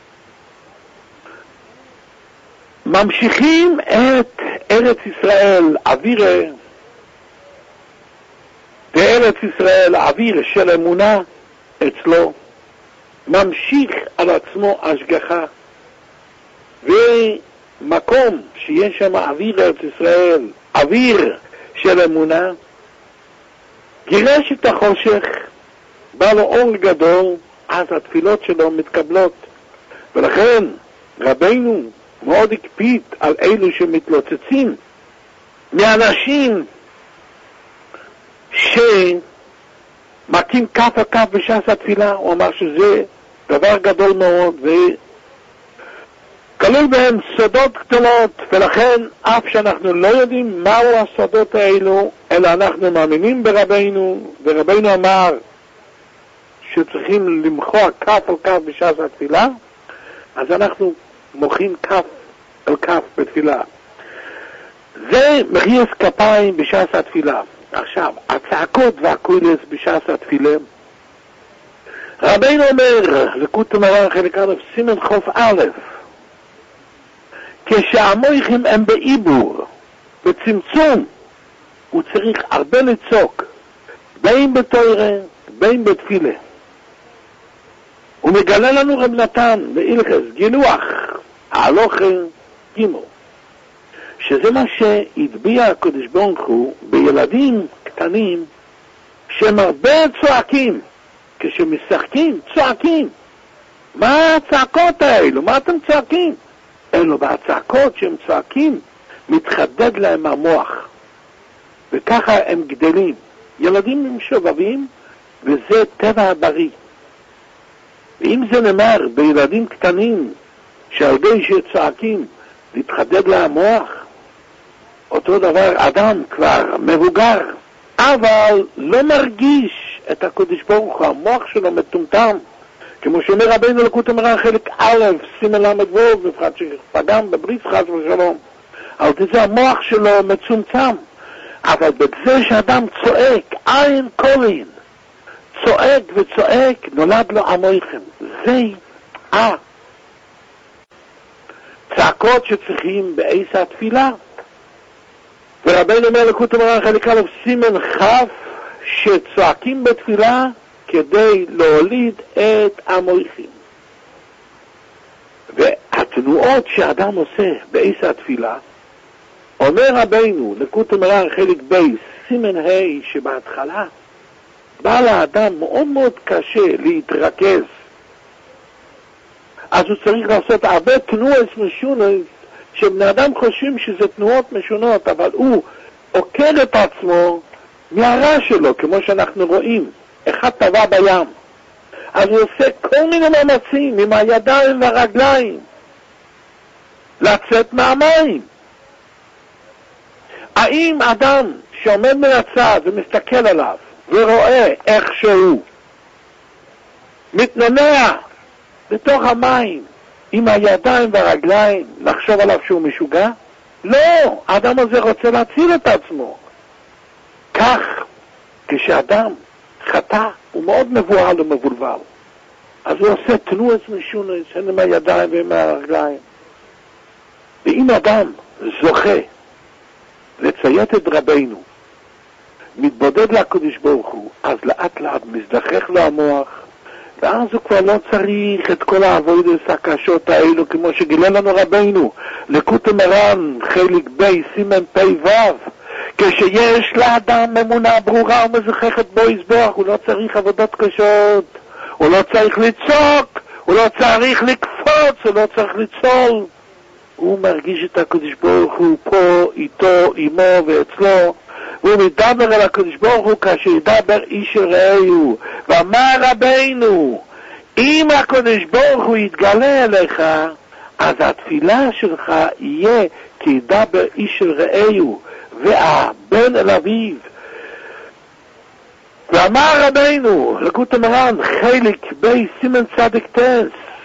ממשיכים את ארץ ישראל, אווירה, בארץ ישראל האוויר של אמונה אצלו ממשיך על עצמו השגחה, ומקום שיש שם אוויר ארץ ישראל, אוויר של אמונה, גירש את החושך, בא לו אור גדול, אז התפילות שלו מתקבלות. ולכן רבינו מאוד הקפיד על אלו שמתלוצצים מאנשים שמקים כף על כף בשעת התפילה. הוא אמר שזה דבר גדול מאוד וכלול בהם סודות גדולות, ולכן אף שאנחנו לא יודעים מהו הסודות האלו, אלא אנחנו מאמינים ברבינו, ורבינו אמר שצריכים למחוא כף על כף בשעת התפילה, אז אנחנו מוחאים כף על כף בתפילה. זה מחיאות כפיים בשעת התפילה. עכשיו, הצעקות והקוילס בשעת התפילה, רבינו אומר, לקוטי מרן חלק א' סימן חוף א', כשהמויכים הם בעיבור, בצמצום, הוא צריך הרבה לצוק, בין בתורה, בין בתפילה. הוא מגלה לנו רב נתן באילחס, גילוח, ההלוכה גימו, שזה מה שהטביע הקדוש ברוך הוא בילדים קטנים שהם הרבה צועקים, כשמשחקים צועקים. מה הצעקות האלו? מה אתם צועקים? אלו בהצעקות שהם צועקים מתחדד להם המוח, וככה הם גדלים. ילדים הם שובבים, וזה טבע הבריא. ואם זה נאמר בילדים קטנים שעל ידי שצועקים להתחדד להם המוח, אותו דבר אדם כבר מבוגר אבל לא מרגיש את הקדוש ברוך הוא, המוח שלו מטומטם, כמו שאומר רבינו לקוטי מרן חלק א' סימן למד ו', בפרט שפגם בברית חס ושלום, אבל זה המוח שלו מצומצם. אבל בזה שאדם צועק, עין קולין, צועק וצועק, נולד לו המויכם. זה אה צעקות שצריכים בעץ התפילה. ורבינו אומר לקוטי מרן חלק א' סימן כ' שצועקים בתפילה כדי להוליד את המויכים. והתנועות שאדם עושה בעץ התפילה, אומר רבינו לקוטי מרן חלק ב' סימן ה' שבהתחלה בא לאדם מאוד מאוד קשה להתרכז, אז הוא צריך לעשות הרבה תנועות משונות שבני אדם חושבים שזה תנועות משונות, אבל הוא עוקר את עצמו מהרע שלו, כמו שאנחנו רואים, אחד טבע בים, אז הוא עושה כל מיני מאמצים עם הידיים והרגליים לצאת מהמים. האם אדם שעומד מהצד ומסתכל עליו ורואה איך שהוא מתננע בתוך המים עם הידיים והרגליים, לחשוב עליו שהוא משוגע? לא, האדם הזה רוצה להציל את עצמו. כך, כשאדם חטא, הוא מאוד מבוהל ומבולבל. אז הוא עושה תנועת משונית, עם הידיים ועם הרגליים. ואם אדם זוכה לציית את רבינו, מתבודד לקדוש ברוך הוא, אז לאט לאט מזדחך לו המוח, ואז הוא כבר לא צריך את כל העבודות הקשות האלו, כמו שגילה לנו רבינו, לקוטי מרן, חלק בי, סימן פי וו, כשיש לאדם אמונה ברורה ומזככת בו יזבח, הוא לא צריך עבודות קשות, הוא לא צריך לצעוק, הוא לא צריך לקפוץ, הוא לא צריך לצול. הוא מרגיש את הקדוש ברוך הוא פה, איתו, עמו ואצלו, והוא מדבר על הקדוש ברוך הוא כאשר ידבר איש רעהו. ואמר רבינו, אם הקדוש ברוך הוא יתגלה אליך, אז התפילה שלך יהיה כי ידבר איש רעהו, והבן אל אביו. ואמר רבינו, לקוטי מרן, חלק בי סימן צדיק טס,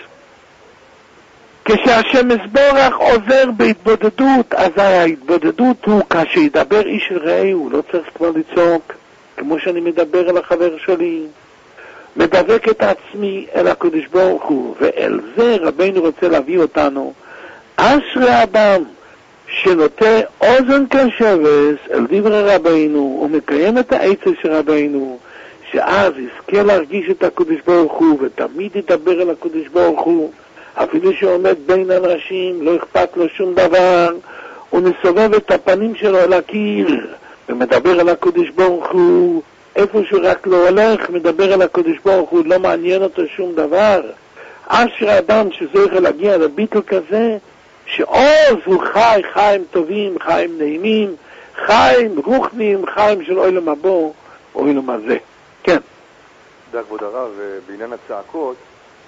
כשהשם יזברך עוזר בהתבודדות, אז ההתבודדות הוא כאשר ידבר איש אל רעהו, לא צריך כבר לצעוק, כמו שאני מדבר אל החבר שלי, מדבק את עצמי אל הקדוש ברוך הוא, ואל זה רבינו רוצה להביא אותנו. אשרי אדם שנוטה אוזן קשבת אל דברי רבינו ומקיים את העצה של רבינו, שאז יזכה להרגיש את הקדוש ברוך הוא ותמיד ידבר אל הקדוש ברוך הוא, אפילו שעומד בין אנשים לא אכפת לו שום דבר, הוא מסובב את הפנים שלו אל הקיר ומדבר אל הקדוש ברוך הוא, איפה שהוא רק לא הולך מדבר אל הקדוש ברוך הוא, לא מעניין אותו שום דבר. אשרי אדם שזוכה להגיע לביטל כזה, שעוז הוא חי חיים טובים, חיים נעימים, חיים רוחניים, חיים של אוילם הבא, אוילם הזה. כן. תודה כבוד הרב, בעניין הצעקות,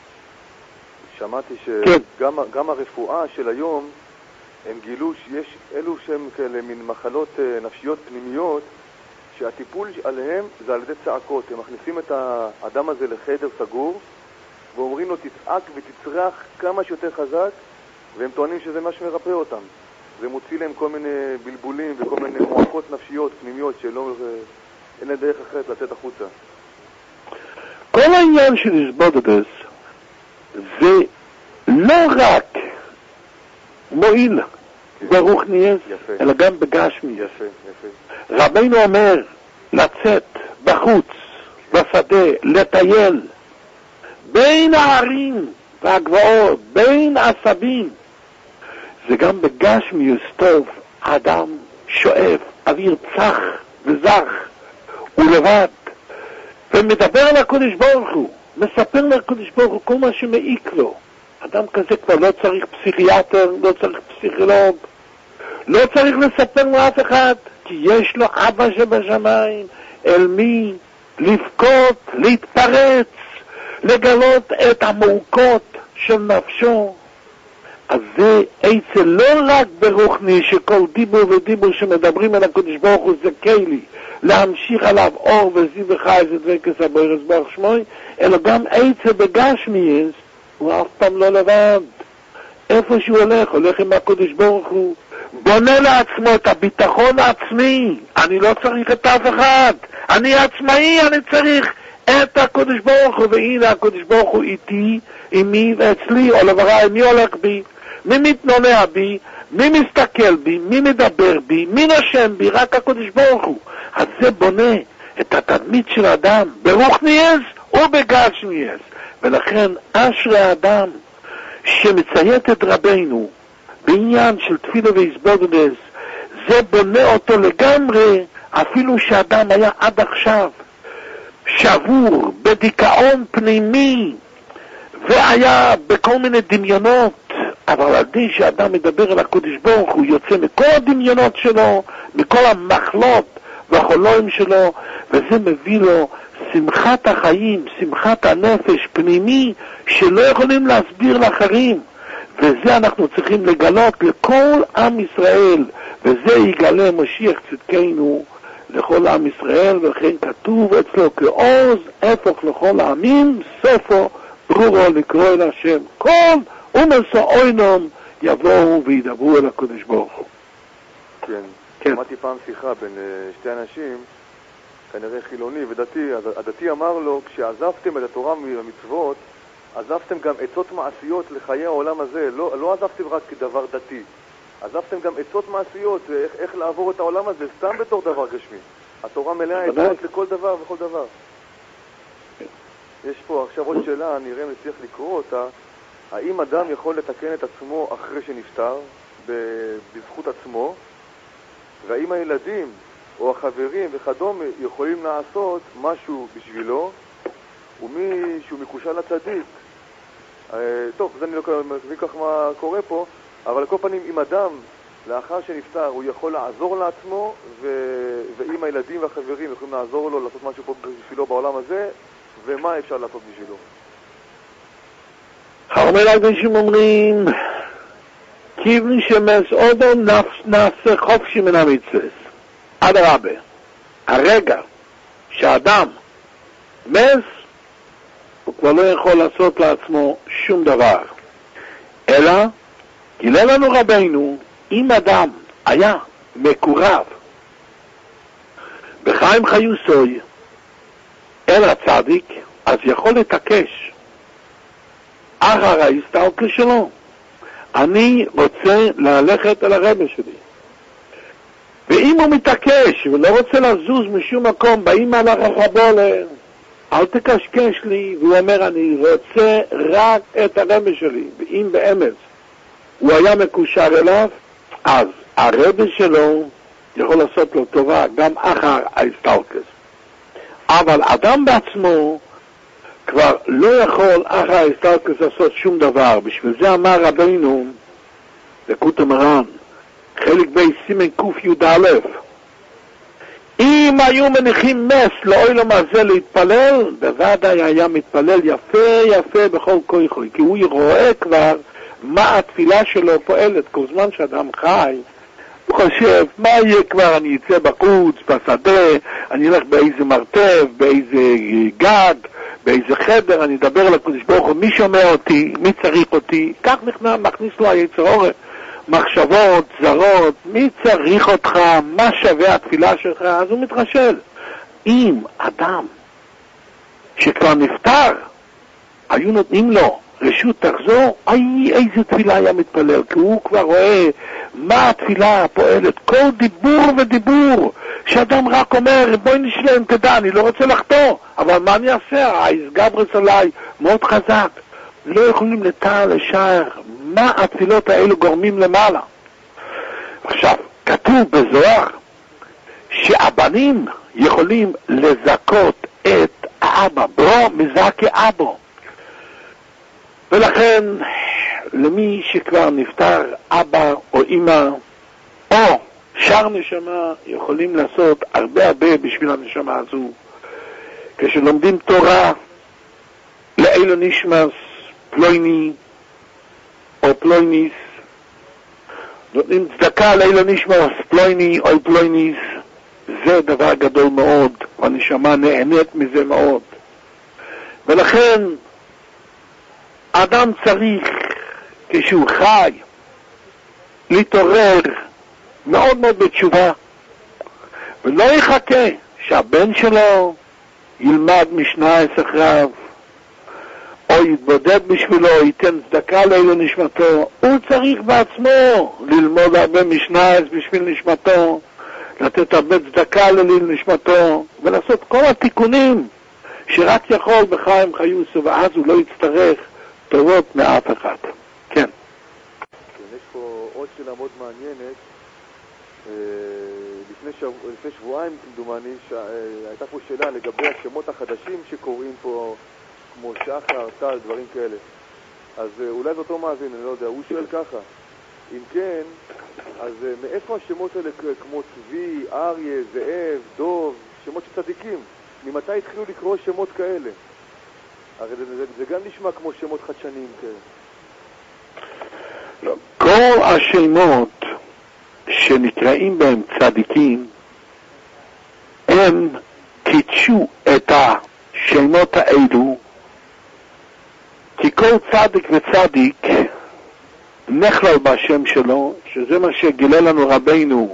שמעתי שגם כן. גם הרפואה של היום, הם גילו שיש אלו שהם כאלה מין מחלות נפשיות פנימיות, שהטיפול עליהם זה על ידי צעקות. הם מכניסים את האדם הזה לחדר סגור, ואומרים לו תצעק ותצרח כמה שיותר חזק, והם טוענים שזה מה שמרפא אותם. זה מוציא להם כל מיני בלבולים וכל מיני מועקות נפשיות פנימיות שלא, אין לדרך אחרת לצאת החוצה. כל העניין של הסבודדס זה לא רק מועיל ברוך נייס, אלא גם בגשמי. יפה, יפה. רבינו אומר לצאת בחוץ, בשדה, לטייל, בין הערים והגבעות, בין עשבים. זה גם בגשמיוס טוב, האדם שואף, אוויר צח וזך, ולבד, ומדבר על הקדוש ברוך הוא, מספר לקדוש ברוך הוא כל מה שמעיק לו. אדם כזה כבר לא צריך פסיכיאטר, לא צריך פסיכולוג, לא צריך לספר לאף אחד, כי יש לו אבא שבשמיים, אל מי לבכות, להתפרץ, לגלות את המעוקות של נפשו. אז זה עצה לא רק ברוחני, שכל דיבור ודיבור שמדברים על הקדוש ברוך הוא זה כלי, להמשיך עליו אור וזיו וחי זה דבקס הבוירס ברוך שמוי, אלא גם עצה בגשמי, הוא אף פעם לא לבד. איפה שהוא הולך, הולך עם הקדוש ברוך הוא, בונה לעצמו את הביטחון העצמי. אני לא צריך את אף אחד, אני עצמאי, אני צריך את הקדוש ברוך הוא, והנה הקדוש ברוך הוא איתי, עמי ואצלי, או לברה, מי הולך בי, מי מתנונע בי, מי מסתכל בי, מי מדבר בי, מי נשם בי, רק הקדוש ברוך הוא. אז זה בונה את התדמית של האדם ברוחניאס ובגשמיאס. ולכן אשרי האדם שמציית את רבינו בעניין של תפילה והסבודדס, זה בונה אותו לגמרי, אפילו שאדם היה עד עכשיו שבור בדיכאון פנימי והיה בכל מיני דמיונות, אבל על די שאדם מדבר על הקדוש ברוך הוא יוצא מכל הדמיונות שלו, מכל המחלות והחולאים שלו, וזה מביא לו שמחת החיים, שמחת הנפש פנימי, שלא יכולים להסביר לאחרים. וזה אנחנו צריכים לגלות לכל עם ישראל, וזה יגלה משיח צדקנו לכל עם ישראל, ולכן כתוב אצלו כעוז הפוך לכל העמים, סופו ברורו לקרוא אל השם. כל אומסו אוינום יבואו וידברו אל הקדוש ברוך הוא. כן, כן. שמעתי פעם שיחה בין uh, שתי אנשים, כנראה חילוני ודתי. הדתי אמר לו, כשעזבתם את התורה והמצוות, עזבתם גם עצות מעשיות לחיי העולם הזה. לא, לא עזבתם רק דבר דתי, עזבתם גם עצות מעשיות, איך, איך לעבור את העולם הזה, סתם בתור דבר גשמי. התורה מלאה עצות לכל דבר וכל דבר. יש פה עכשיו עוד שאלה, נראה אם נצליח לקרוא אותה. האם אדם יכול לתקן את עצמו אחרי שנפטר, בזכות עצמו? והאם הילדים או החברים וכדומה יכולים לעשות משהו בשבילו, ומי שהוא מקושר לצדיק? טוב, אז אני לא מבין כך מה קורה פה, אבל לכל פנים, אם אדם לאחר שנפטר הוא יכול לעזור לעצמו, ו... ואם הילדים והחברים יכולים לעזור לו לעשות משהו פה בשבילו בעולם הזה, ומה אפשר לעשות בשבילו? חרמל הקדושים אומרים, כיוון שמס אודו נעשה חופשי מן המצווה. אדרבה, הרגע שאדם מס, הוא כבר לא יכול לעשות לעצמו שום דבר. אלא, גילה לנו רבינו, אם אדם היה מקורב בחיים חיוסוי אל הצדיק, אז יכול לתקש אחר ההסתלקות שלו. אני רוצה ללכת אל הרבי שלי. ואם הוא מתעקש ולא רוצה לזוז משום מקום, באים על הרחבולה, אל תקשקש לי, והוא אומר, אני רוצה רק את הרבי שלי. ואם באמץ הוא היה מקושר אליו, אז הרבי שלו יכול לעשות לו טובה גם אחר ההסתלקות. אבל אדם בעצמו כבר לא יכול אחר ההסתלקות לעשות שום דבר. בשביל זה אמר רבינו, לקוטי מרן, חלק בי סימן קוף י"א, אם היו מניחים מס לעולם הזה להתפלל, בוודאי היה מתפלל יפה יפה בכל כוחו, כי הוא רואה כבר מה התפילה שלו פועלת. כל זמן שאדם חי, הוא חושב, מה יהיה כבר, אני אצא בחוץ, בשדה, אני אלך באיזה מרתף, באיזה גג, באיזה חדר, אני אדבר לקדוש ברוך הוא, מי שומע אותי, מי צריך אותי, כך נכנע, מכניס לו היצר אור, מחשבות, זרות, מי צריך אותך, מה שווה התפילה שלך, אז הוא מתרשל. אם אדם שכבר נפטר, היו נותנים לו רשות תחזור, אי, איזה תפילה היה מתפלל, כי הוא כבר רואה מה התפילה פועלת, כל דיבור ודיבור, שאדם רק אומר, בואי נשלם, תדע, אני לא רוצה לחתור, אבל מה אני אעשה? ההסגברס עליי מאוד חזק, לא יכולים לתאר לשער מה התפילות האלו גורמים למעלה. עכשיו, כתוב בזוהר שהבנים יכולים לזכות את האבא, ברו מזכה אבו, ולכן למי שכבר נפטר אבא או אמא או שאר נשמה יכולים לעשות הרבה הרבה בשביל הנשמה הזו. כשלומדים תורה לאילו נשמס פלויני או פלויניס, נותנים צדקה לאילו נשמס פלויני או פלויניס, זה דבר גדול מאוד, והנשמה נהנית מזה מאוד. ולכן אדם צריך כשהוא חי להתעורר מאוד מאוד בתשובה, ולא יחכה שהבן שלו ילמד משנה אחריו או יתבודד בשבילו, ייתן צדקה לאילו נשמתו. הוא צריך בעצמו ללמוד הרבה משנה בשביל נשמתו, לתת הרבה צדקה לאילו נשמתו, ולעשות כל התיקונים שרק יכול בחיים חיוסו, ואז הוא לא יצטרך טובות מאף אחד. כן. יש פה עוד שאלה מאוד מעניינת. לפני, שבוע, לפני שבועיים, כמדומני, הייתה פה שאלה לגבי השמות החדשים שקוראים פה, כמו שחר, טל, דברים כאלה. אז אולי זה אותו מאזין, אני לא יודע, הוא שואל ככה, אם כן, אז מאיפה השמות האלה כמו צבי, אריה, זאב, דוב, שמות של צדיקים? ממתי התחילו לקרוא שמות כאלה? הרי זה, זה, זה גם נשמע כמו שמות חדשניים כאלה. לא, כל השמות שנקראים בהם צדיקים, הם קידשו את השמות האלו, כי כל צדיק וצדיק נכלל בשם שלו, שזה מה שגילה לנו רבינו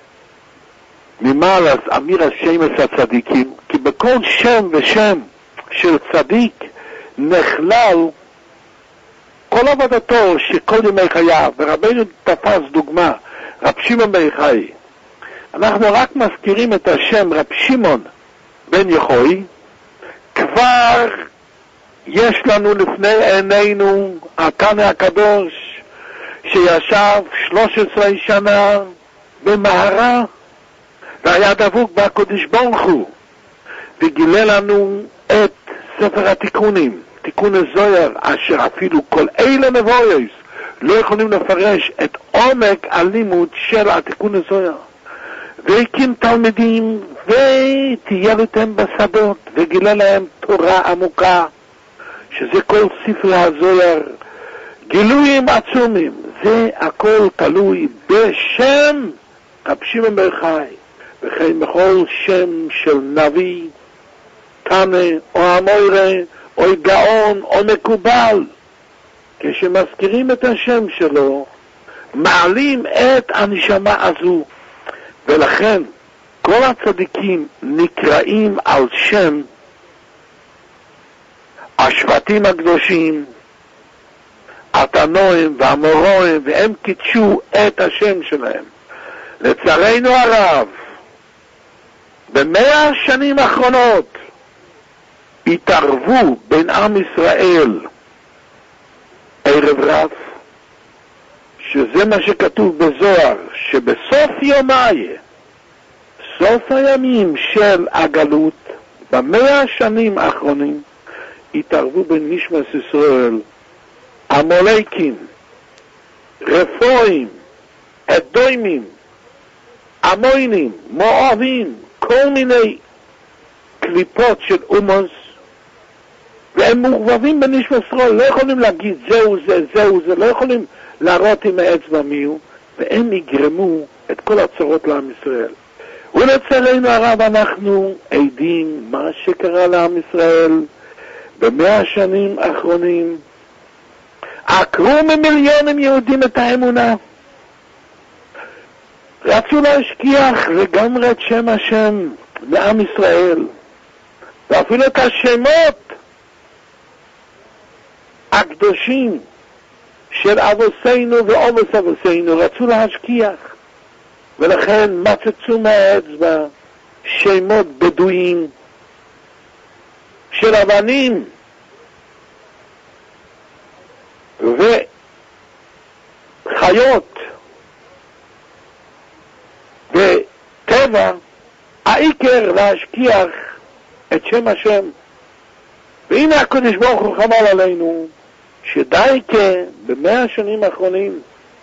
ממעל אמיר השמש הצדיקים, כי בכל שם ושם של צדיק נכלל כל עבודתו שכל ימי חייו. ורבינו תפס דוגמה, רב שמעון בן יחאי. אנחנו רק מזכירים את השם רב שמעון בן יחאי, כבר יש לנו לפני עינינו התנא הקדוש שישב שלוש עשרה שנה במערה והיה דבוק בקדוש ברוך הוא, וגילה לנו את ספר התיקונים, תיקון הזוהר, אשר אפילו כל אלה נבואות לא יכולים לפרש את עומק הלימוד של התיקון הזוהר. והקים תלמידים ותהיה להם בשדות וגילה להם תורה עמוקה, שזה כל ספרי הזוהר, גילויים עצומים. זה הכל תלוי בשם רב שמעון בן יחאי, וכן בכל שם של נביא, תנא או אמורא או גאון או מקובל. כשמזכירים את השם שלו מעלים את הנשמה הזו, ולכן כל הצדיקים נקראים על שם השבטים הקדושים, התנועים והאמוראים, והם קידשו את השם שלהם. לצערנו הרב, במאה השנים האחרונות התערבו בין עם ישראל ערב רב, שזה מה שכתוב בזוהר, שבסוף יומי, סוף הימים של הגלות, במאה השנים האחרונים, התערבו בין נשמת ישראל, עמלקים, רפואים, אדומים, עמונים, מואבים, כל מיני קליפות של אומות, והם מעורבבים בנשמת ישראל, לא יכולים להגיד זהו זה, זהו זה, לא יכולים להראות עם האצבע מיהו, והם יגרמו את כל הצרות לעם ישראל. ולצערנו הרב אנחנו עדים מה שקרה לעם ישראל במאה השנים האחרונים. עקרו ממיליונים יהודים את האמונה, רצו להשכיח לגמרי את שם השם לעם ישראל, ואפילו את השמות הקדושים של אבותינו ואבות אבותינו רצו להשכיח, ולכן מצצו מהאצבע שמות בדויים של אבנים וחיות וטבע, העיקר להשכיח את שם השם. והנה הקדוש ברוך הוא חמל עלינו שדי במאה השנים האחרונים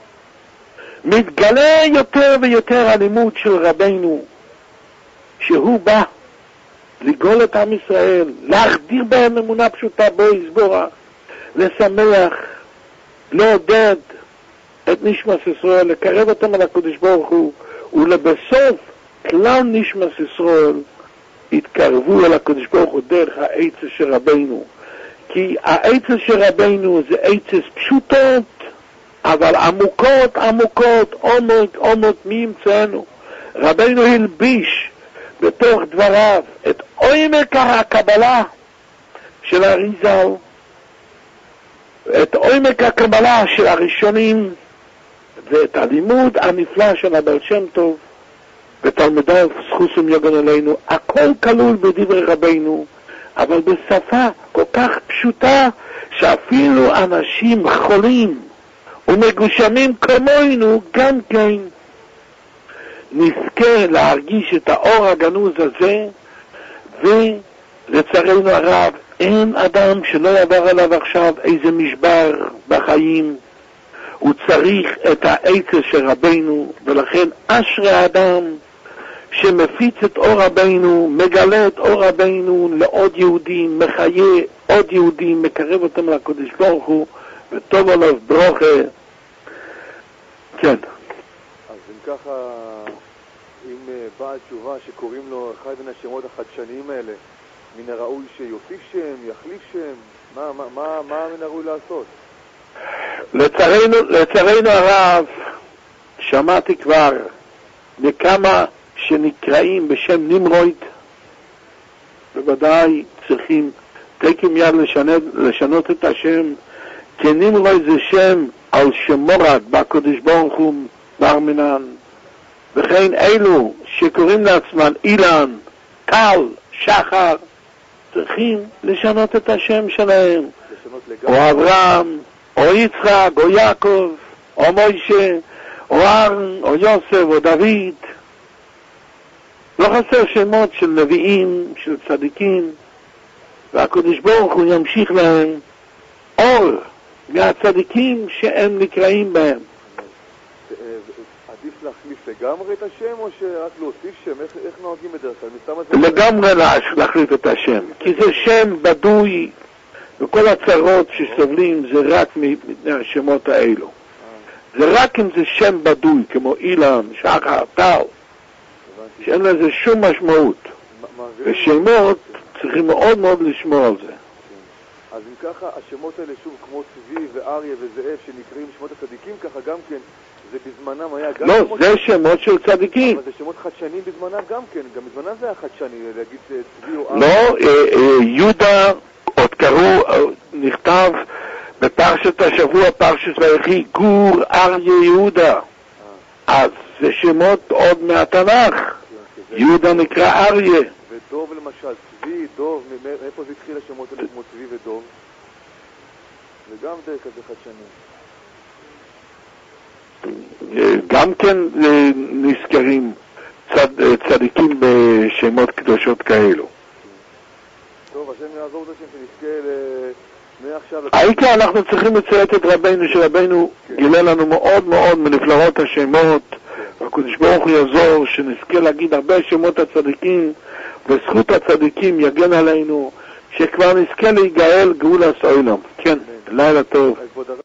מתגלה יותר ויותר הלימוד של רבינו, שהוא בא לגאול את עם ישראל, להחדיר בהם אמונה פשוטה בו יסבורה, לשמח, לעודד את נשמת ישראל, לקרב אותם על הקדוש ברוך הוא, ולבסוף כלל נשמת ישראל התקרבו אל הקדוש ברוך הוא דרך העצה של רבינו. כי העצה של רבינו זה עצה פשוטות, אבל עמוקות עמוקות, עומק עומק מימצאנו. רבינו הלביש בתוך דבריו את עומק הקבלה של אריז"ל, את עומק הקבלה של הראשונים, ואת הלימוד הנפלא של הבעל שם טוב ותלמידיו זכוסם יגן עלינו. הכל כלול בדברי רבינו, אבל בשפה כל כך פשוטה שאפילו אנשים חולים ומגושמים כמונו גם כן נזכה להרגיש את האור הגנוז הזה. ולצערנו הרב אין אדם שלא יעבר עליו עכשיו איזה משבר בחיים, הוא צריך את העצה של רבנו, ולכן אשרי האדם שמפיץ את אור רבנו, מגלה את אור רבנו לעוד יהודים, מחיה עוד יהודים, מקרב אותם לקדוש ברוך הוא, וטוב עליו ברוכה. כן. אז אם ככה, אם בעל תשובה שקוראים לו אחד מן השמות החדשניים האלה, מן הראוי שיוסיף שם, יחליף שם, מה, מה, מה, מה מן הראוי לעשות? לצערנו, לצערנו הרב, שמעתי כבר מכמה שנקראים בשם נמרויד, בוודאי צריכים תקים יד לשנות, לשנות את השם, כי נמרויד זה שם על שמורד בקדוש ברוך הוא ברמנן, וכן אלו שקוראים לעצמם אילן, קל, שחר, צריכים לשנות את השם שלהם, או אברהם, או יצחק, או יעקב, או מוישה, או ארן, או יוסף, או דוד. לא חסר שמות של נביאים, של צדיקים, והקדוש ברוך הוא ימשיך להם אור מהצדיקים שהם נקראים בהם. עדיף להחליף לגמרי את השם או שרק להוסיף שם? איך, איך נוהגים בדרך כלל? לגמרי להחליף את השם, כי זה שם בדוי, וכל הצרות שסובלים זה רק מהשמות האלו. זה רק אם זה שם בדוי, כמו אילן, שחר, טל, שאין לזה שום משמעות. ושמות צריכים מאוד מאוד לשמור על זה. אז אם ככה, השמות האלה שוב כמו צבי ואריה וזאב שנקראים שמות הצדיקים, ככה גם כן, זה בזמנם היה גם... לא, זה שמות של צדיקים. אבל זה שמות חדשנים בזמנם גם כן, גם בזמנם זה היה חדשני, להגיד צבי או אריה. לא, יהודה, עוד קראו, נכתב בפרשת השבוע, פרשת ויחי, גור אריה יהודה. אז זה שמות עוד מהתנ"ך. יהודה נקרא אריה. ודוב למשל, צבי, דוב, מאיפה זה התחיל השמות האלה כמו צבי ודוב? וגם זה כזה חדשני. גם כן נזכרים צד, צדיקים בשמות קדושות כאלו. טוב, השם יעזור את השם שנזכה מעכשיו... העיקר אנחנו צריכים לציית את רבנו, שרבנו גילה לנו מאוד מאוד מנפלאות השמות, והקדוש ברוך הוא יעזור שנזכה להגיד הרבה שמות הצדיקים, וזכות הצדיקים יגן עלינו, שכבר נזכה להיגאל גאולת עולם. כן, לילה טוב.